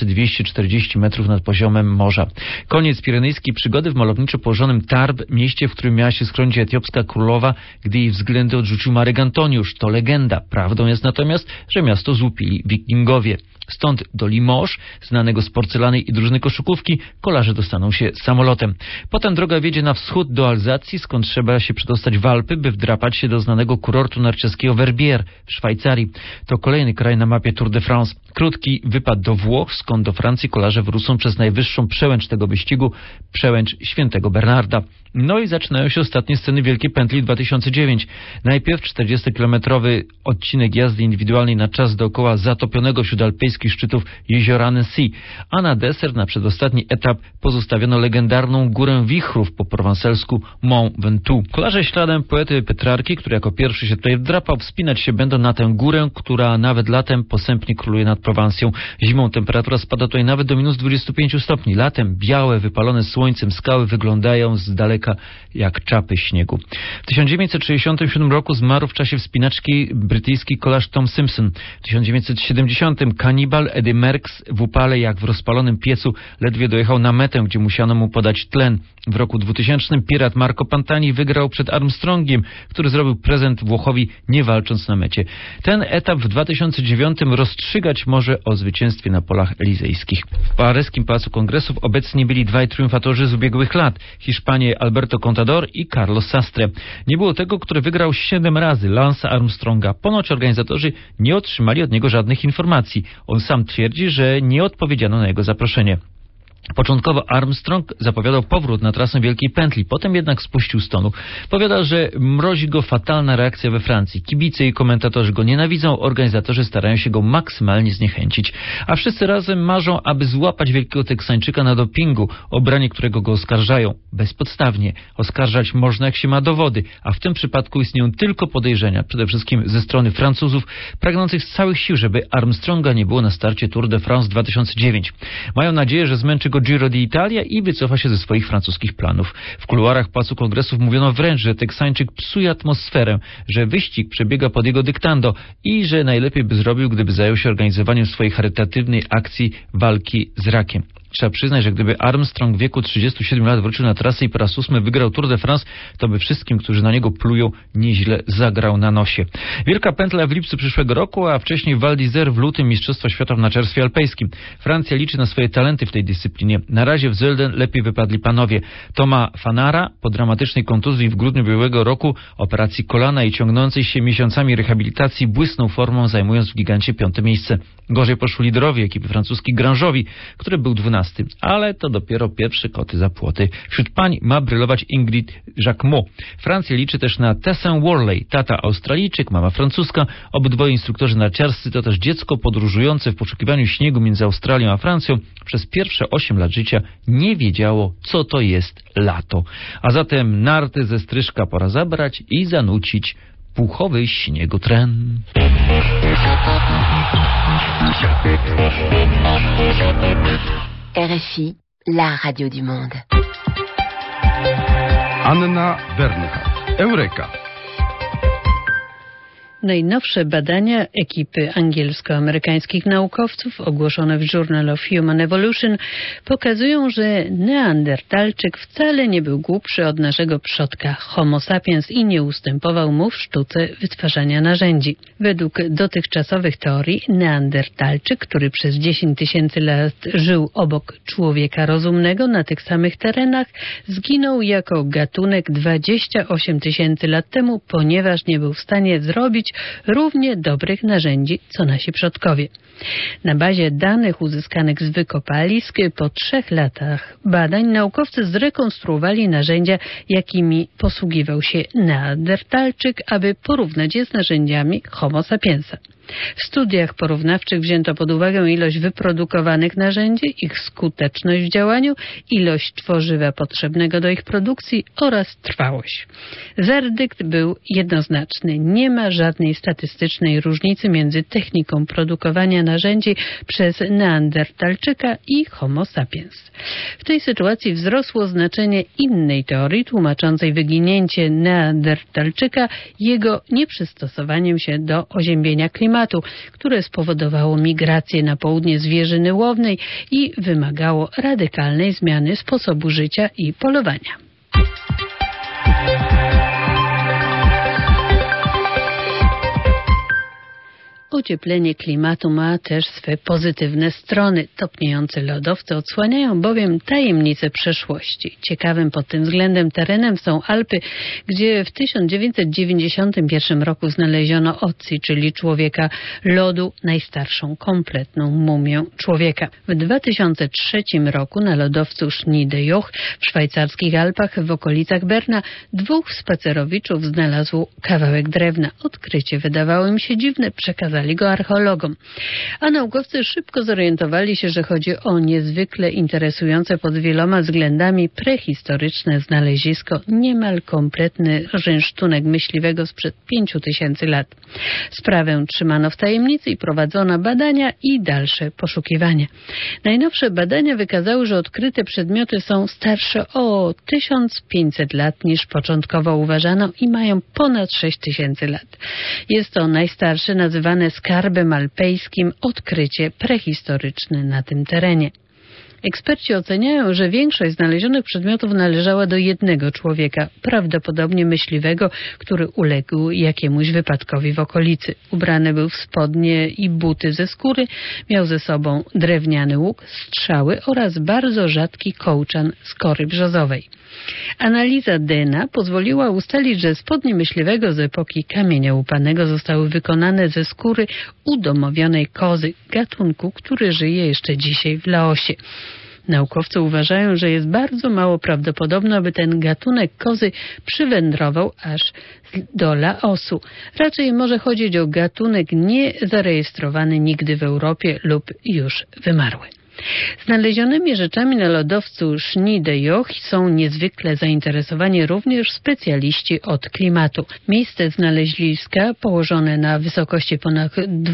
2240 metrów nad poziomem morza. Koniec pirenejskiej przygody w malowniczo położonym Tarbes, mieście, w którym miała się schronić etiopska królowa, gdy jej względy odrzucił Marek Antoniusz. To legenda. Prawdą jest natomiast, że miasto złupili wikingowie. Stąd do Limoges, znanego z porcelany i drużyny koszykówki, kolarze dostaną się samolotem. Potem droga wiedzie na wschód do Alzacji, skąd trzeba się przedostać w Alpy, by wdrapać się do znanego kurortu narciarskiego Verbier w Szwajcarii. To kolejny kraj na mapie Tour de France. Krótki wypad do Włoch, skąd do Francji kolarze wrócą przez najwyższą przełęcz tego wyścigu, przełęcz Świętego Bernarda. No i zaczynają się ostatnie sceny Wielkiej Pętli 2009. Najpierw 40-kilometrowy odcinek jazdy indywidualnej na czas dookoła zatopionego wśród alpejskich szczytów jeziora Annecy, a na deser, na przedostatni etap, pozostawiono legendarną Górę Wichrów, po prowanselsku Mont Ventoux. Kolarze śladem poety Petrarki, który jako pierwszy się tutaj wdrapał, wspinać się będą na tę górę, która nawet latem posępnie króluje nad Prowansją. Zimą temperatura spada tutaj nawet do minus 25 stopni. Latem białe, wypalone słońcem skały wyglądają z daleka jak czapy śniegu. W 1967 roku zmarł w czasie wspinaczki brytyjski kolarz Tom Simpson. W 1970 kanibal Eddie Merckx w upale jak w rozpalonym piecu ledwie dojechał na metę, gdzie musiano mu podać tlen. W roku 2000 pirat Marco Pantani wygrał przed Armstrongiem, który zrobił prezent Włochowi, nie walcząc na mecie. Ten etap w 2009 rozstrzygać może o zwycięstwie na polach elizejskich. W paryskim Pałacu Kongresów obecni byli dwaj triumfatorzy z ubiegłych lat, Hiszpanie Alberto Contador i Carlos Sastre. Nie było tego, który wygrał 7 razy, Lance'a Armstronga. Ponoć organizatorzy nie otrzymali od niego żadnych informacji. On sam twierdzi, że nie odpowiedziano na jego zaproszenie. Początkowo Armstrong zapowiadał powrót na trasę Wielkiej Pętli, potem jednak spuścił z tonu. Powiada, że mrozi go fatalna reakcja we Francji. Kibice i komentatorzy go nienawidzą, organizatorzy starają się go maksymalnie zniechęcić. A wszyscy razem marzą, aby złapać wielkiego Teksańczyka na dopingu, o branie którego go oskarżają. Bezpodstawnie. Oskarżać można, jak się ma dowody, a w tym przypadku istnieją tylko podejrzenia, przede wszystkim ze strony Francuzów, pragnących z całych sił, żeby Armstronga nie było na starcie Tour de France 2009. Mają nadzieję, że zmęczy go Giro d'Italia i wycofa się ze swoich francuskich planów. W kuluarach Pałacu Kongresów mówiono wręcz, że Teksańczyk psuje atmosferę, że wyścig przebiega pod jego dyktando i że najlepiej by zrobił, gdyby zajął się organizowaniem swojej charytatywnej akcji walki z rakiem. Trzeba przyznać, że gdyby Armstrong w wieku 37 lat wrócił na trasę i po raz 8 wygrał Tour de France, to by wszystkim, którzy na niego plują, nieźle zagrał na nosie. Wielka Pętla w lipcu przyszłego roku, a wcześniej Val d'Isère w lutym Mistrzostwa Świata w narciarstwie alpejskim. Francja liczy na swoje talenty w tej dyscyplinie. Na razie w Zölden lepiej wypadli panowie. Thomas Fanara po dramatycznej kontuzji w grudniu ubiegłego roku, operacji kolana i ciągnącej się miesiącami rehabilitacji błysnął formą, zajmując w gigancie 5. miejsce. Gorzej poszło liderowi ekipy francuskiej Grange'owi, który był 12. Ale to dopiero pierwsze koty za płoty. Wśród pań ma brylować Ingrid Jacquemot. Francja liczy też na Tessę Worley, tata Australijczyk, mama francuska. Obydwoje instruktorzy narciarscy to też dziecko podróżujące w poszukiwaniu śniegu między Australią a Francją. Przez pierwsze 8 lat życia nie wiedziało, co to jest lato. A zatem narty ze stryżka pora zabrać i zanucić puchowy śniegotren. RFI, la radio du monde. Anna Bernhardt. Eureka. Najnowsze badania ekipy angielsko-amerykańskich naukowców ogłoszone w Journal of Human Evolution pokazują, że Neandertalczyk wcale nie był głupszy od naszego przodka Homo sapiens i nie ustępował mu w sztuce wytwarzania narzędzi. Według dotychczasowych teorii Neandertalczyk, który przez 10 tysięcy lat żył obok człowieka rozumnego na tych samych terenach, zginął jako gatunek 28 tysięcy lat temu, ponieważ nie był w stanie zrobić równie dobrych narzędzi, co nasi przodkowie. Na bazie danych uzyskanych z wykopalisk po 3 latach badań naukowcy zrekonstruowali narzędzia, jakimi posługiwał się Neandertalczyk, aby porównać je z narzędziami Homo sapiensa. W studiach porównawczych wzięto pod uwagę ilość wyprodukowanych narzędzi, ich skuteczność w działaniu, ilość tworzywa potrzebnego do ich produkcji oraz trwałość. Werdykt był jednoznaczny. Nie ma żadnej statystycznej różnicy między techniką produkowania narzędzi przez Neandertalczyka i Homo sapiens. W tej sytuacji wzrosło znaczenie innej teorii tłumaczącej wyginięcie Neandertalczyka jego nieprzystosowaniem się do oziębienia klimatu, które spowodowało migrację na południe zwierzyny łownej i wymagało radykalnej zmiany sposobu życia i polowania. Ocieplenie klimatu ma też swe pozytywne strony. Topniejące lodowce odsłaniają bowiem tajemnice przeszłości. Ciekawym pod tym względem terenem są Alpy, gdzie w 1991 roku znaleziono Otzi, czyli człowieka lodu, najstarszą kompletną mumię człowieka. W 2003 roku na lodowcu Schnee de Joch w szwajcarskich Alpach w okolicach Berna 2 spacerowiczów znalazło kawałek drewna. Odkrycie wydawało im się dziwne, przekazali go archeologom. A naukowcy szybko zorientowali się, że chodzi o niezwykle interesujące pod wieloma względami prehistoryczne znalezisko, niemal kompletny rynsztunek myśliwego sprzed 5000 lat. Sprawę trzymano w tajemnicy i prowadzono badania i dalsze poszukiwania. Najnowsze badania wykazały, że odkryte przedmioty są starsze o 1500 lat niż początkowo uważano i mają ponad 6000 lat. Jest to najstarsze, nazywane skarbem alpejskim, odkrycie prehistoryczne na tym terenie. Eksperci oceniają, że większość znalezionych przedmiotów należała do jednego człowieka, prawdopodobnie myśliwego, który uległ jakiemuś wypadkowi w okolicy. Ubrany był w spodnie i buty ze skóry, miał ze sobą drewniany łuk, strzały oraz bardzo rzadki kołczan z kory brzozowej. Analiza DNA pozwoliła ustalić, że spodnie myśliwego z epoki kamienia łupanego zostały wykonane ze skóry udomowionej kozy, gatunku, który żyje jeszcze dzisiaj w Laosie. Naukowcy uważają, że jest bardzo mało prawdopodobne, aby ten gatunek kozy przywędrował aż do Laosu. Raczej może chodzić o gatunek niezarejestrowany nigdy w Europie lub już wymarły. Znalezionymi rzeczami na lodowcu Schnee de Joch są niezwykle zainteresowani również specjaliści od klimatu. Miejsce znaleziska, położone na wysokości ponad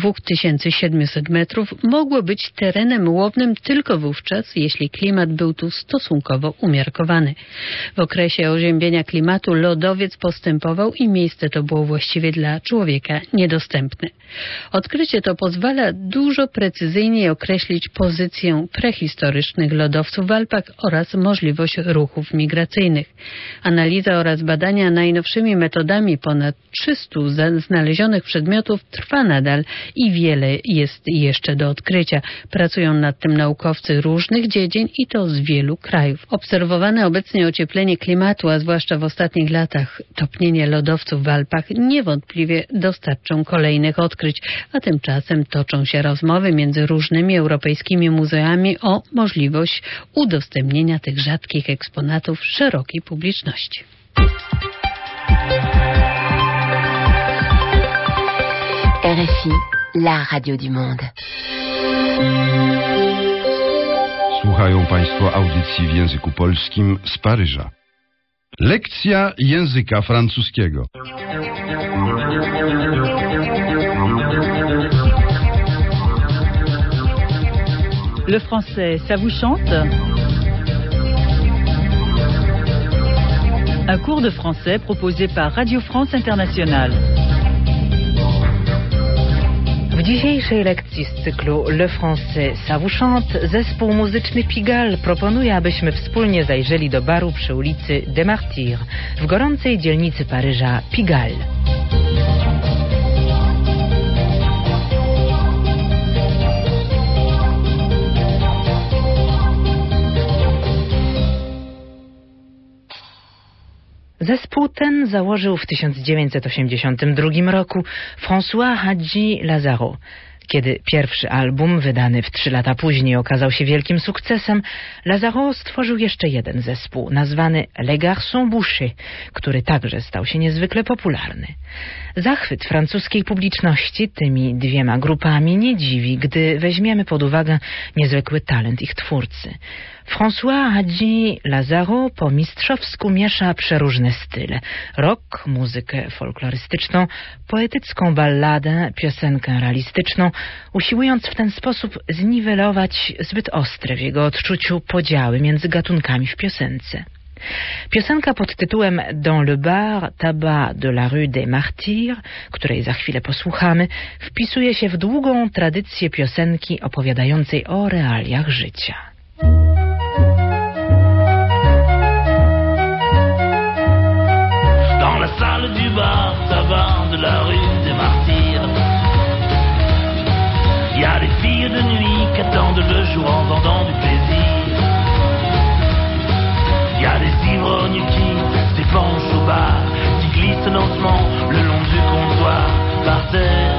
2700 metrów, mogło być terenem łownym tylko wówczas, jeśli klimat był tu stosunkowo umiarkowany. W okresie oziębienia klimatu lodowiec postępował i miejsce to było właściwie dla człowieka niedostępne. Odkrycie to pozwala dużo precyzyjniej określić pozycję prehistorycznych lodowców w Alpach oraz możliwość ruchów migracyjnych. Analiza oraz badania najnowszymi metodami ponad 300 znalezionych przedmiotów trwa nadal i wiele jest jeszcze do odkrycia. Pracują nad tym naukowcy różnych dziedzin i to z wielu krajów. Obserwowane obecnie ocieplenie klimatu, a zwłaszcza w ostatnich latach topnienie lodowców w Alpach niewątpliwie dostarczą kolejnych odkryć, a tymczasem toczą się rozmowy między różnymi europejskimi muzeami o możliwość udostępnienia tych rzadkich eksponatów szerokiej publiczności. RFI, la radio du monde. Słuchają Państwo audycji w języku polskim z Paryża. Lekcja języka francuskiego. Le français, ça vous chante? Un cours de français proposé par Radio France Internationale. W dzisiejszej lekcji z cyklu Le Français, ça vous chante zespół muzyczny Pigalle proponuje, abyśmy wspólnie zajrzeli do baru przy ulicy des Martyrs w gorącej dzielnicy Paryża Pigalle. Zespół ten założył w 1982 roku François Hadji Lazaro. Kiedy pierwszy album, wydany w 3 lata później, okazał się wielkim sukcesem, Lazaro stworzył jeszcze jeden zespół, nazwany Les Garçons Bouchés, który także stał się niezwykle popularny. Zachwyt francuskiej publiczności tymi 2 grupami nie dziwi, gdy weźmiemy pod uwagę niezwykły talent ich twórcy. François Hadji Lazaro po mistrzowsku miesza przeróżne style. Rock, muzykę folklorystyczną, poetycką balladę, piosenkę realistyczną, usiłując w ten sposób zniwelować zbyt ostre w jego odczuciu podziały między gatunkami w piosence. Piosenka pod tytułem Dans le bar tabac de la rue des Martyrs, której za chwilę posłuchamy, wpisuje się w długą tradycję piosenki opowiadającej o realiach życia. Dans la salle du bar tabac de la rue des Martyrs, il y a des filles de nuit qui attendent le jour en vendant du plaisir. Il y a des ivrognes qui s'épanchent au bar, qui glissent lentement le long du comptoir par terre.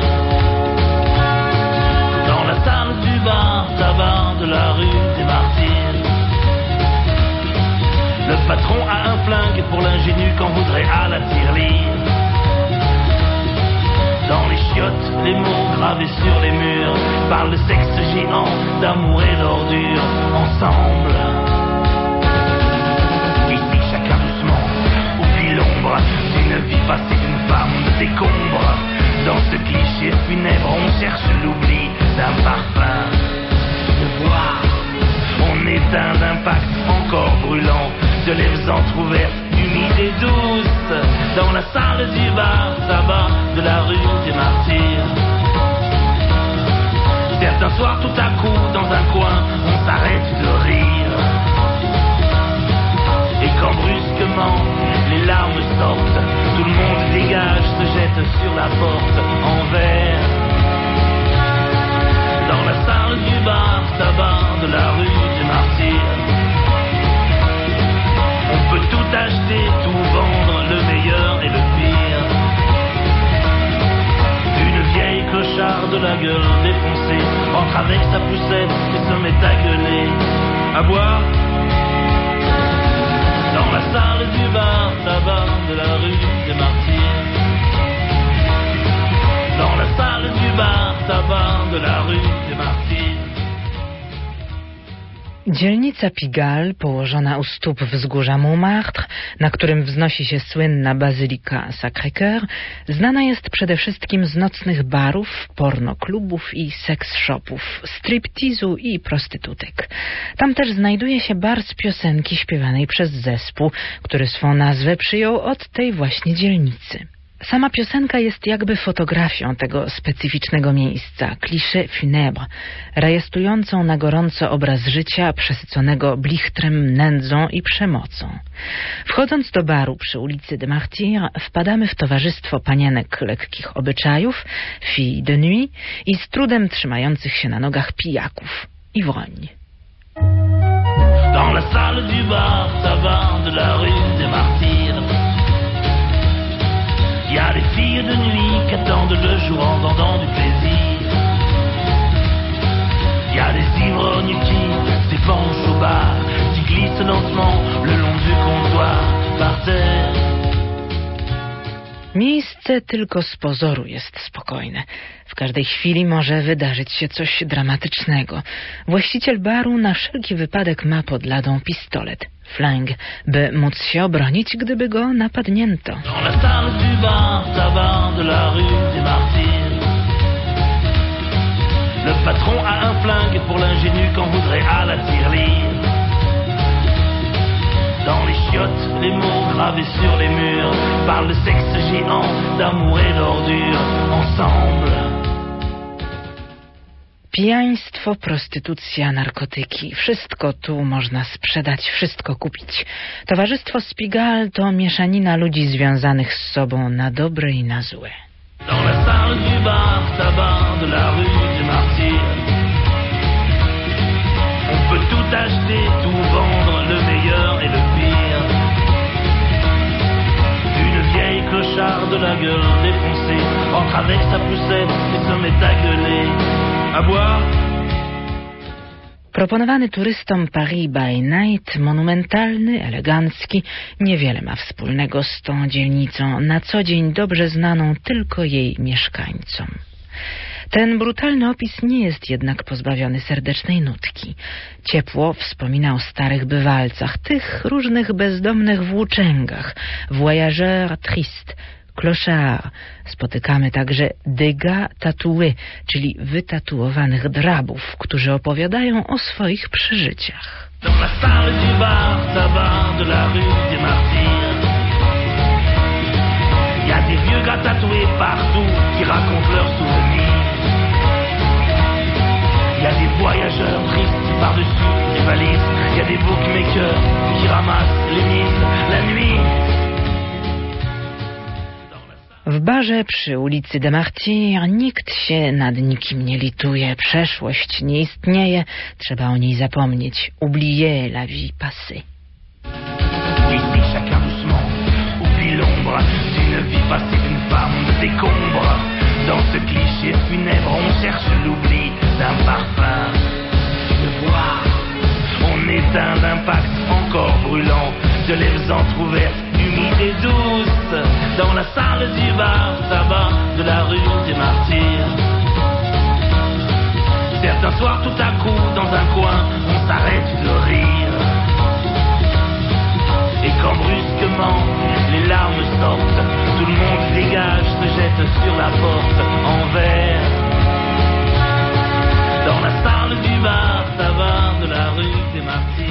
Dans la salle du bar tabac de la rue des Martyrs, le patron a un flingue pour l'ingénu qu'on voudrait à la tirelire. Dans les chiottes, les mots gravés sur les murs parlent de sexe géant, d'amour et d'ordure ensemble. Ici chacun doucement oublie l'ombre d'une vie passée d'une femme de décombre. Dans ce cliché funèbre on cherche l'oubli d'un parfum de bois. On éteint d'un pacte encore brûlant de lèvres entr'ouvertes, humides et douces, dans la salle du bar tabac de la rue des Martyrs. Certains soirs tout à coup dans un coin on s'arrête de rire. Et quand brusquement les larmes sortent, tout le monde dégage, se jette sur la porte en verre. Dans la salle du bar tabac de la rue des Martyrs, on peut tout acheter, tout vendre, le meilleur et le pire. Une vieille clocharde de la gueule défoncée entre avec sa poussette et se met à gueuler. À boire dans la salle du bar tabac de la rue des Martyrs. Dans la salle du bar tabac de la rue des Martyrs. Dzielnica Pigalle, położona u stóp wzgórza Montmartre, na którym wznosi się słynna bazylika Sacré-Cœur, znana jest przede wszystkim z nocnych barów, pornoklubów i seks-shopów, striptizu i prostytutek. Tam też znajduje się bar z piosenki śpiewanej przez zespół, który swą nazwę przyjął od tej właśnie dzielnicy. Sama piosenka jest jakby fotografią tego specyficznego miejsca, cliché funèbre, rejestrującą na gorąco obraz życia przesyconego blichtrem, nędzą i przemocą. Wchodząc do baru przy ulicy des Martyrs, wpadamy w towarzystwo panienek lekkich obyczajów, filles de nuit i z trudem trzymających się na nogach pijaków, ivrognes. Dans la salle du bar tabac de la rue des Martyrs, il y a des filles de nuit qui attendent le jour en vendant du plaisir. Il y a des ivrognes qui s'épanchent au bar, qui glissent lentement le long du comptoir par terre. Miejsce tylko z pozoru jest spokojne. W każdej chwili może wydarzyć się coś dramatycznego. Właściciel baru na wszelki wypadek ma pod ladą pistolet, flingue, by móc się obronić, gdyby go napadnięto. Dans la salle du bar tabac de la rue des Martyrs, le patron a un flingue pour l'ingénu qu'on voudrait à la tirelire. Dans les chiottes, les mots gravés sur les murs parlent de sexe géant, d'amour et d'ordure ensemble. Pijaństwo, prostytucja, narkotyki. Wszystko tu można sprzedać, wszystko kupić. Towarzystwo z Pigalle to mieszanina ludzi związanych z sobą na dobre i na złe. Dans la salle du bar tabac de la rue des Martyrs, on peut tout acheter, tout vendre, le meilleur et le pire. Une vieille clocharde de la gueule défoncée entre avec sa poussette et se met à gueuler. À boire. Proponowany turystom Paris by Night, monumentalny, elegancki, niewiele ma wspólnego z tą dzielnicą, na co dzień dobrze znaną tylko jej mieszkańcom. Ten brutalny opis nie jest jednak pozbawiony serdecznej nutki. Ciepło wspomina o starych bywalcach, tych różnych bezdomnych włóczęgach, voyageurs tristes, clochards. Spotykamy także dégâts tatoués, czyli wytatuowanych drabów, którzy opowiadają o swoich przeżyciach. Dans la salle du bar tabac de la rue des Martyrs, y a des vieux gars tatoués partout qui racontent leurs souvenirs. Y a des voyageurs tristes par-dessus les valises, y a des bookmakers qui ramassent les mises la nuit. W barze przy ulicy des Martyrs nikt się nad nikim nie lituje. Przeszłość nie istnieje, trzeba o niej zapomnieć. Oublier la vie passée. Ici chacun doucement oublie l'ombre d'une vie passée, d'une femme de décombre. Dans ce cliché funèbre on cherche l'oubli d'un parfum de bois. On éteint l'impact encore brûlant de lèvres entrouvertes, humides et douces, dans la salle du bar tabac de la rue des Martyrs. Certains soirs tout à coup dans un coin on s'arrête de rire. Et quand brusquement les larmes sortent, tout le monde dégage, se jette sur la porte en verre. Dans la salle du bar tabac de la rue des Martyrs.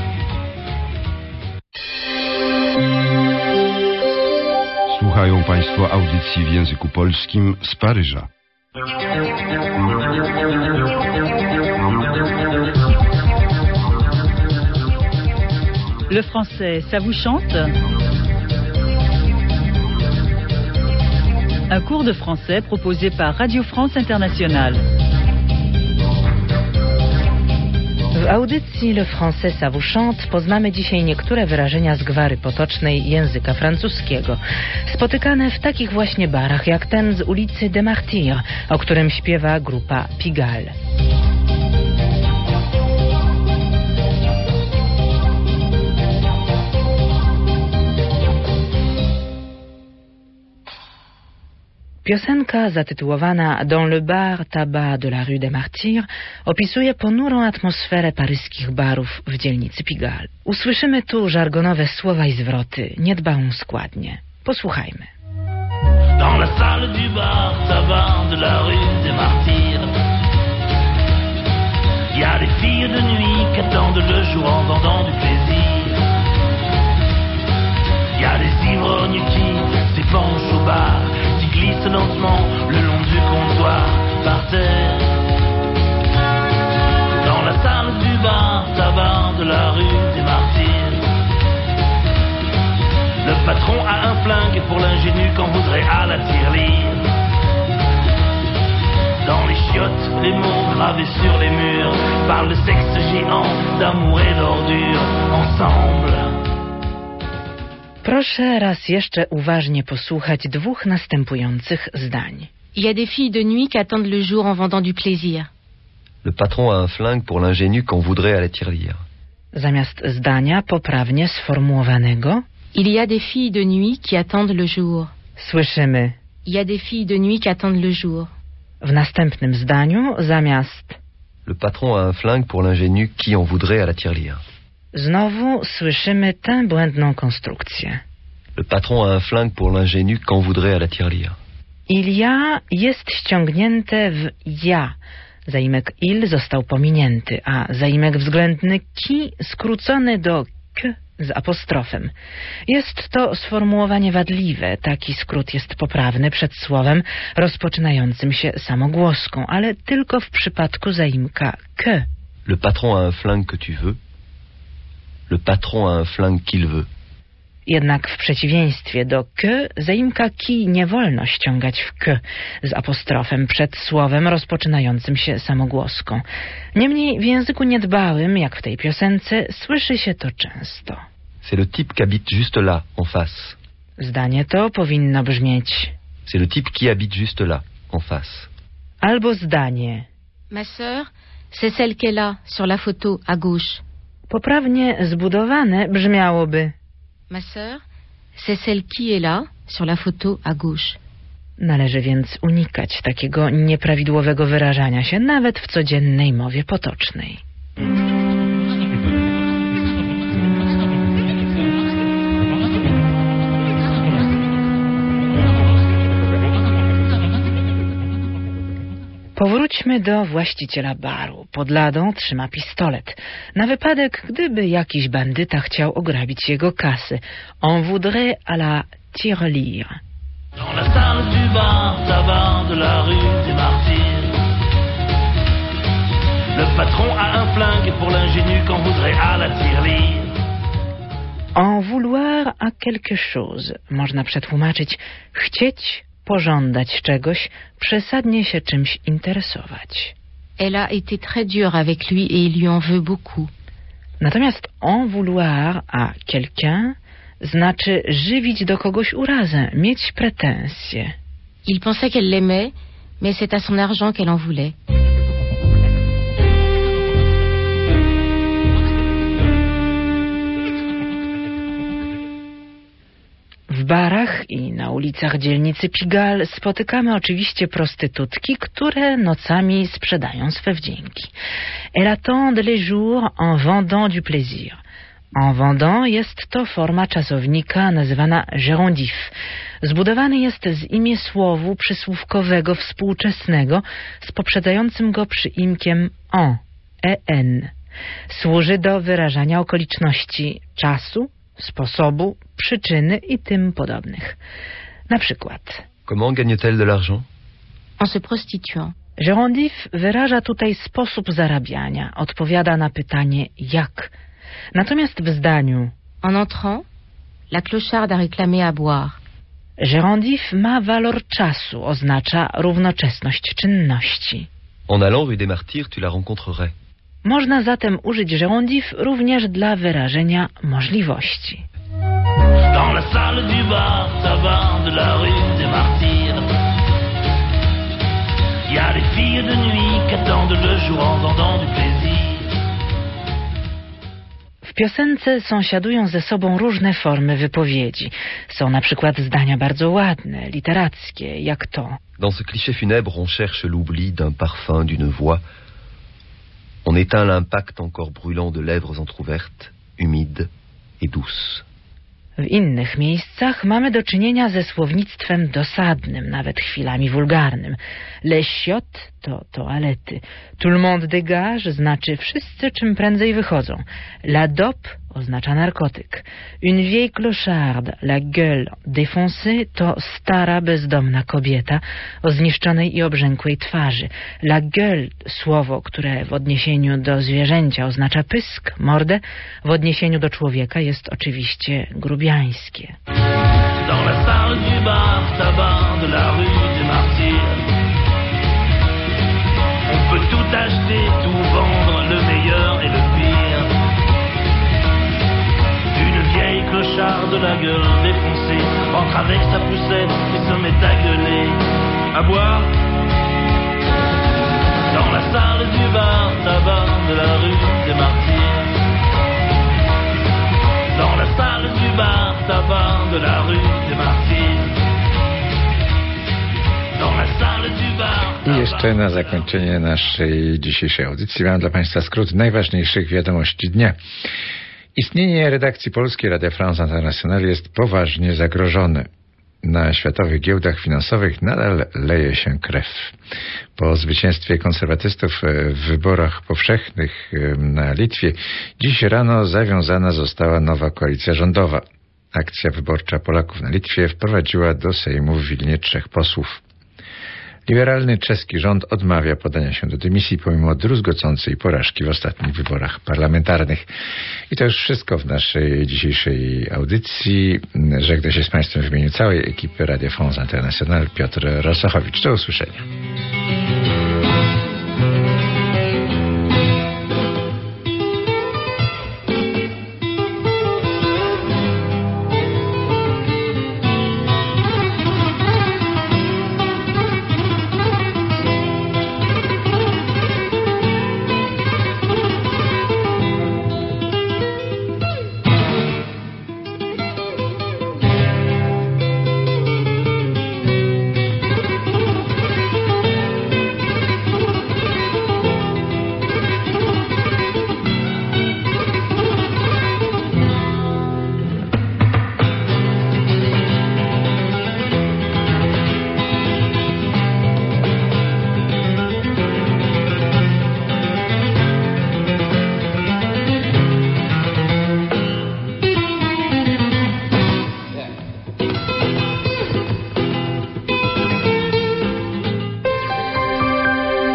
Słuchają Państwo audycji w języku polskim z Paryża. Le français, ça vous chante? Un cours de français proposé par Radio France Internationale. W audycji Le Français ça vous chante poznamy dzisiaj niektóre wyrażenia z gwary potocznej języka francuskiego, spotykane w takich właśnie barach jak ten z ulicy des Martyrs, o którym śpiewa grupa Pigalle. Piosenka zatytułowana Dans le bar tabac de la rue des Martyrs opisuje ponurą atmosferę paryskich barów w dzielnicy Pigalle. Usłyszymy tu żargonowe słowa i zwroty, niedbałą składnię. Posłuchajmy. Dans la salle du bar tabac de la rue des Martyrs, y a des filles de nuit qui attendent le jour en vendant du plaisir. Y a des ivrognes qui s'épanchent au bar, glisse lentement le long du comptoir par terre. Dans la salle du bar tabac de la rue des Martyrs, le patron a un flingue pour l'ingénu qu'on voudrait à la tirelire. Dans les chiottes, les mots gravés sur les murs parlent de sexe géant, d'amour et d'ordure ensemble. Proszę raz jeszcze uważnie posłuchać dwóch następujących zdań. Il y a des filles de nuit qui attendent le jour en vendant du plaisir. Le patron a un flingue pour l'ingénu qu'on voudrait à la tirelire. Zamiast zdania poprawnie sformułowanego Il y a des filles de nuit qui attendent le jour. Słyszymy Il y a des filles de nuit qui attendent le jour. W następnym zdaniu zamiast Le patron a un flingue pour l'ingénu qui en voudrait à la tirelire. Znowu słyszymy tę błędną konstrukcję. Le patron a un flingue pour l'ingénu qu'on voudrait à la tirelire. Il y a jest ściągnięte w ja. Zaimek il został pominięty, a zaimek względny ki skrócony do k z apostrofem. Jest to sformułowanie wadliwe. Taki skrót jest poprawny przed słowem rozpoczynającym się samogłoską, ale tylko w przypadku zaimka k. Le patron a un flingue que tu veux. Le patron a un flingue qu'il veut. Jednak w przeciwieństwie do k, zaimka ki nie wolno ściągać w k z apostrofem przed słowem rozpoczynającym się samogłoską. Niemniej w języku niedbałym, jak w tej piosence, słyszy się to często. C'est le type qui habite juste là, en face. Zdanie to powinno brzmieć: C'est le type qui habite juste là, en face. Albo zdanie. Ma sœur, c'est celle qu'elle a sur la photo à gauche. Poprawnie zbudowane brzmiałoby: Ma sœur, c'est celle qui est là sur la photo à gauche. Należy więc unikać takiego nieprawidłowego wyrażania się, nawet w codziennej mowie potocznej. Powróćmy do właściciela baru. Pod ladą trzyma pistolet. Na wypadek, gdyby jakiś bandyta chciał ograbić jego kasy. On voudrait à la tirelire. Dans la salle du bar tabac de la rue des Martyrs, le patron a un flingue pour l'ingénu qu'on voudrait à la tirelire. En vouloir à quelque chose. Można przetłumaczyć chcieć, pożądać czegoś, przesadnie się czymś interesować. Elle a été très dure avec lui et il lui en veut beaucoup. Natomiast en vouloir à quelqu'un znaczy żywić do kogoś urazę, mieć pretensje. Il pensait qu'elle l'aimait, mais c'est à son argent qu'elle en voulait. W barach i na ulicach dzielnicy Pigalle spotykamy oczywiście prostytutki, które nocami sprzedają swe wdzięki. Elles attendent les jours en vendant du plaisir. En vendant jest to forma czasownika nazywana gérondif. Zbudowany jest z imiesłowu przysłówkowego współczesnego z poprzedzającym go przyimkiem en. Służy do wyrażania okoliczności czasu, sposobu, przyczyny i tym podobnych. Na przykład: Comment gagne-t-elle de l'argent? En se prostituant. Gérondif wyraża tutaj sposób zarabiania, odpowiada na pytanie jak. Natomiast w zdaniu En entrant, la clocharde a réclamé à boire. Gérondif ma walor czasu, oznacza równoczesność czynności. En allant rue des Martyrs, tu la rencontrerais. Można zatem użyć gérondif również dla wyrażenia możliwości. Dans la salle du bar tabac de la rue des Martyrs, y a des filles de nuit qui attendent le jour en vendant du plaisir. W piosence sąsiadują ze sobą różne formy wypowiedzi. Są na przykład zdania bardzo ładne, literackie, jak to: Dans ce cliché funèbre, on cherche l'oubli d'un parfum, d'une voix. On éteint l'impact encore brûlant de lèvres entr'ouvertes, humides et douces. W innych miejscach mamy do czynienia ze słownictwem dosadnym, nawet chwilami wulgarnym. Les chiottes to toalety. Tout le monde dégage znaczy wszyscy czym prędzej wychodzą. La dope oznacza narkotyk. Une vieille clocharde, la gueule défoncée to stara, bezdomna kobieta o zniszczonej i obrzękłej twarzy. La gueule, słowo, które w odniesieniu do zwierzęcia oznacza pysk, mordę, w odniesieniu do człowieka jest oczywiście grubiańskie. Dans la salle du bar tabac de la rue des Martyrs, on peut tout acheter, tout vendre, le meilleur et le pire. Une vieille clocharde, la gueule défoncée, rentre avec sa poussette et se met à gueuler. À boire dans la salle du bar tabac de la rue des Martyrs. Dans la salle du bar tabac de la rue des Martyrs. Dans la salle du bar. I jeszcze na zakończenie naszej dzisiejszej audycji mam dla Państwa skrót najważniejszych wiadomości dnia. Istnienie redakcji polskiej Radio France International jest poważnie zagrożone. Na światowych giełdach finansowych nadal leje się krew. Po zwycięstwie konserwatystów w wyborach powszechnych na Litwie dziś rano zawiązana została nowa koalicja rządowa. Akcja wyborcza Polaków na Litwie wprowadziła do Sejmu w Wilnie 3 posłów. Liberalny czeski rząd odmawia podania się do dymisji pomimo druzgocącej porażki w ostatnich wyborach parlamentarnych. I to już wszystko w naszej dzisiejszej audycji. Żegna się z Państwem w imieniu całej ekipy Radio France International Piotr Rosochowicz. Do usłyszenia.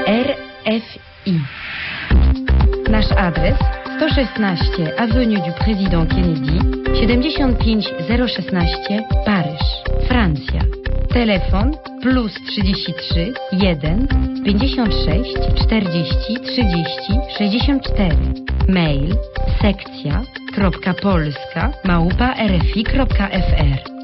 RFI. Nasz adres 116 Avenue du Président Kennedy, 75016 Paryż, Francja. Telefon +33 1 56 40 30 64. Mail sekcja.polska@rfi.fr.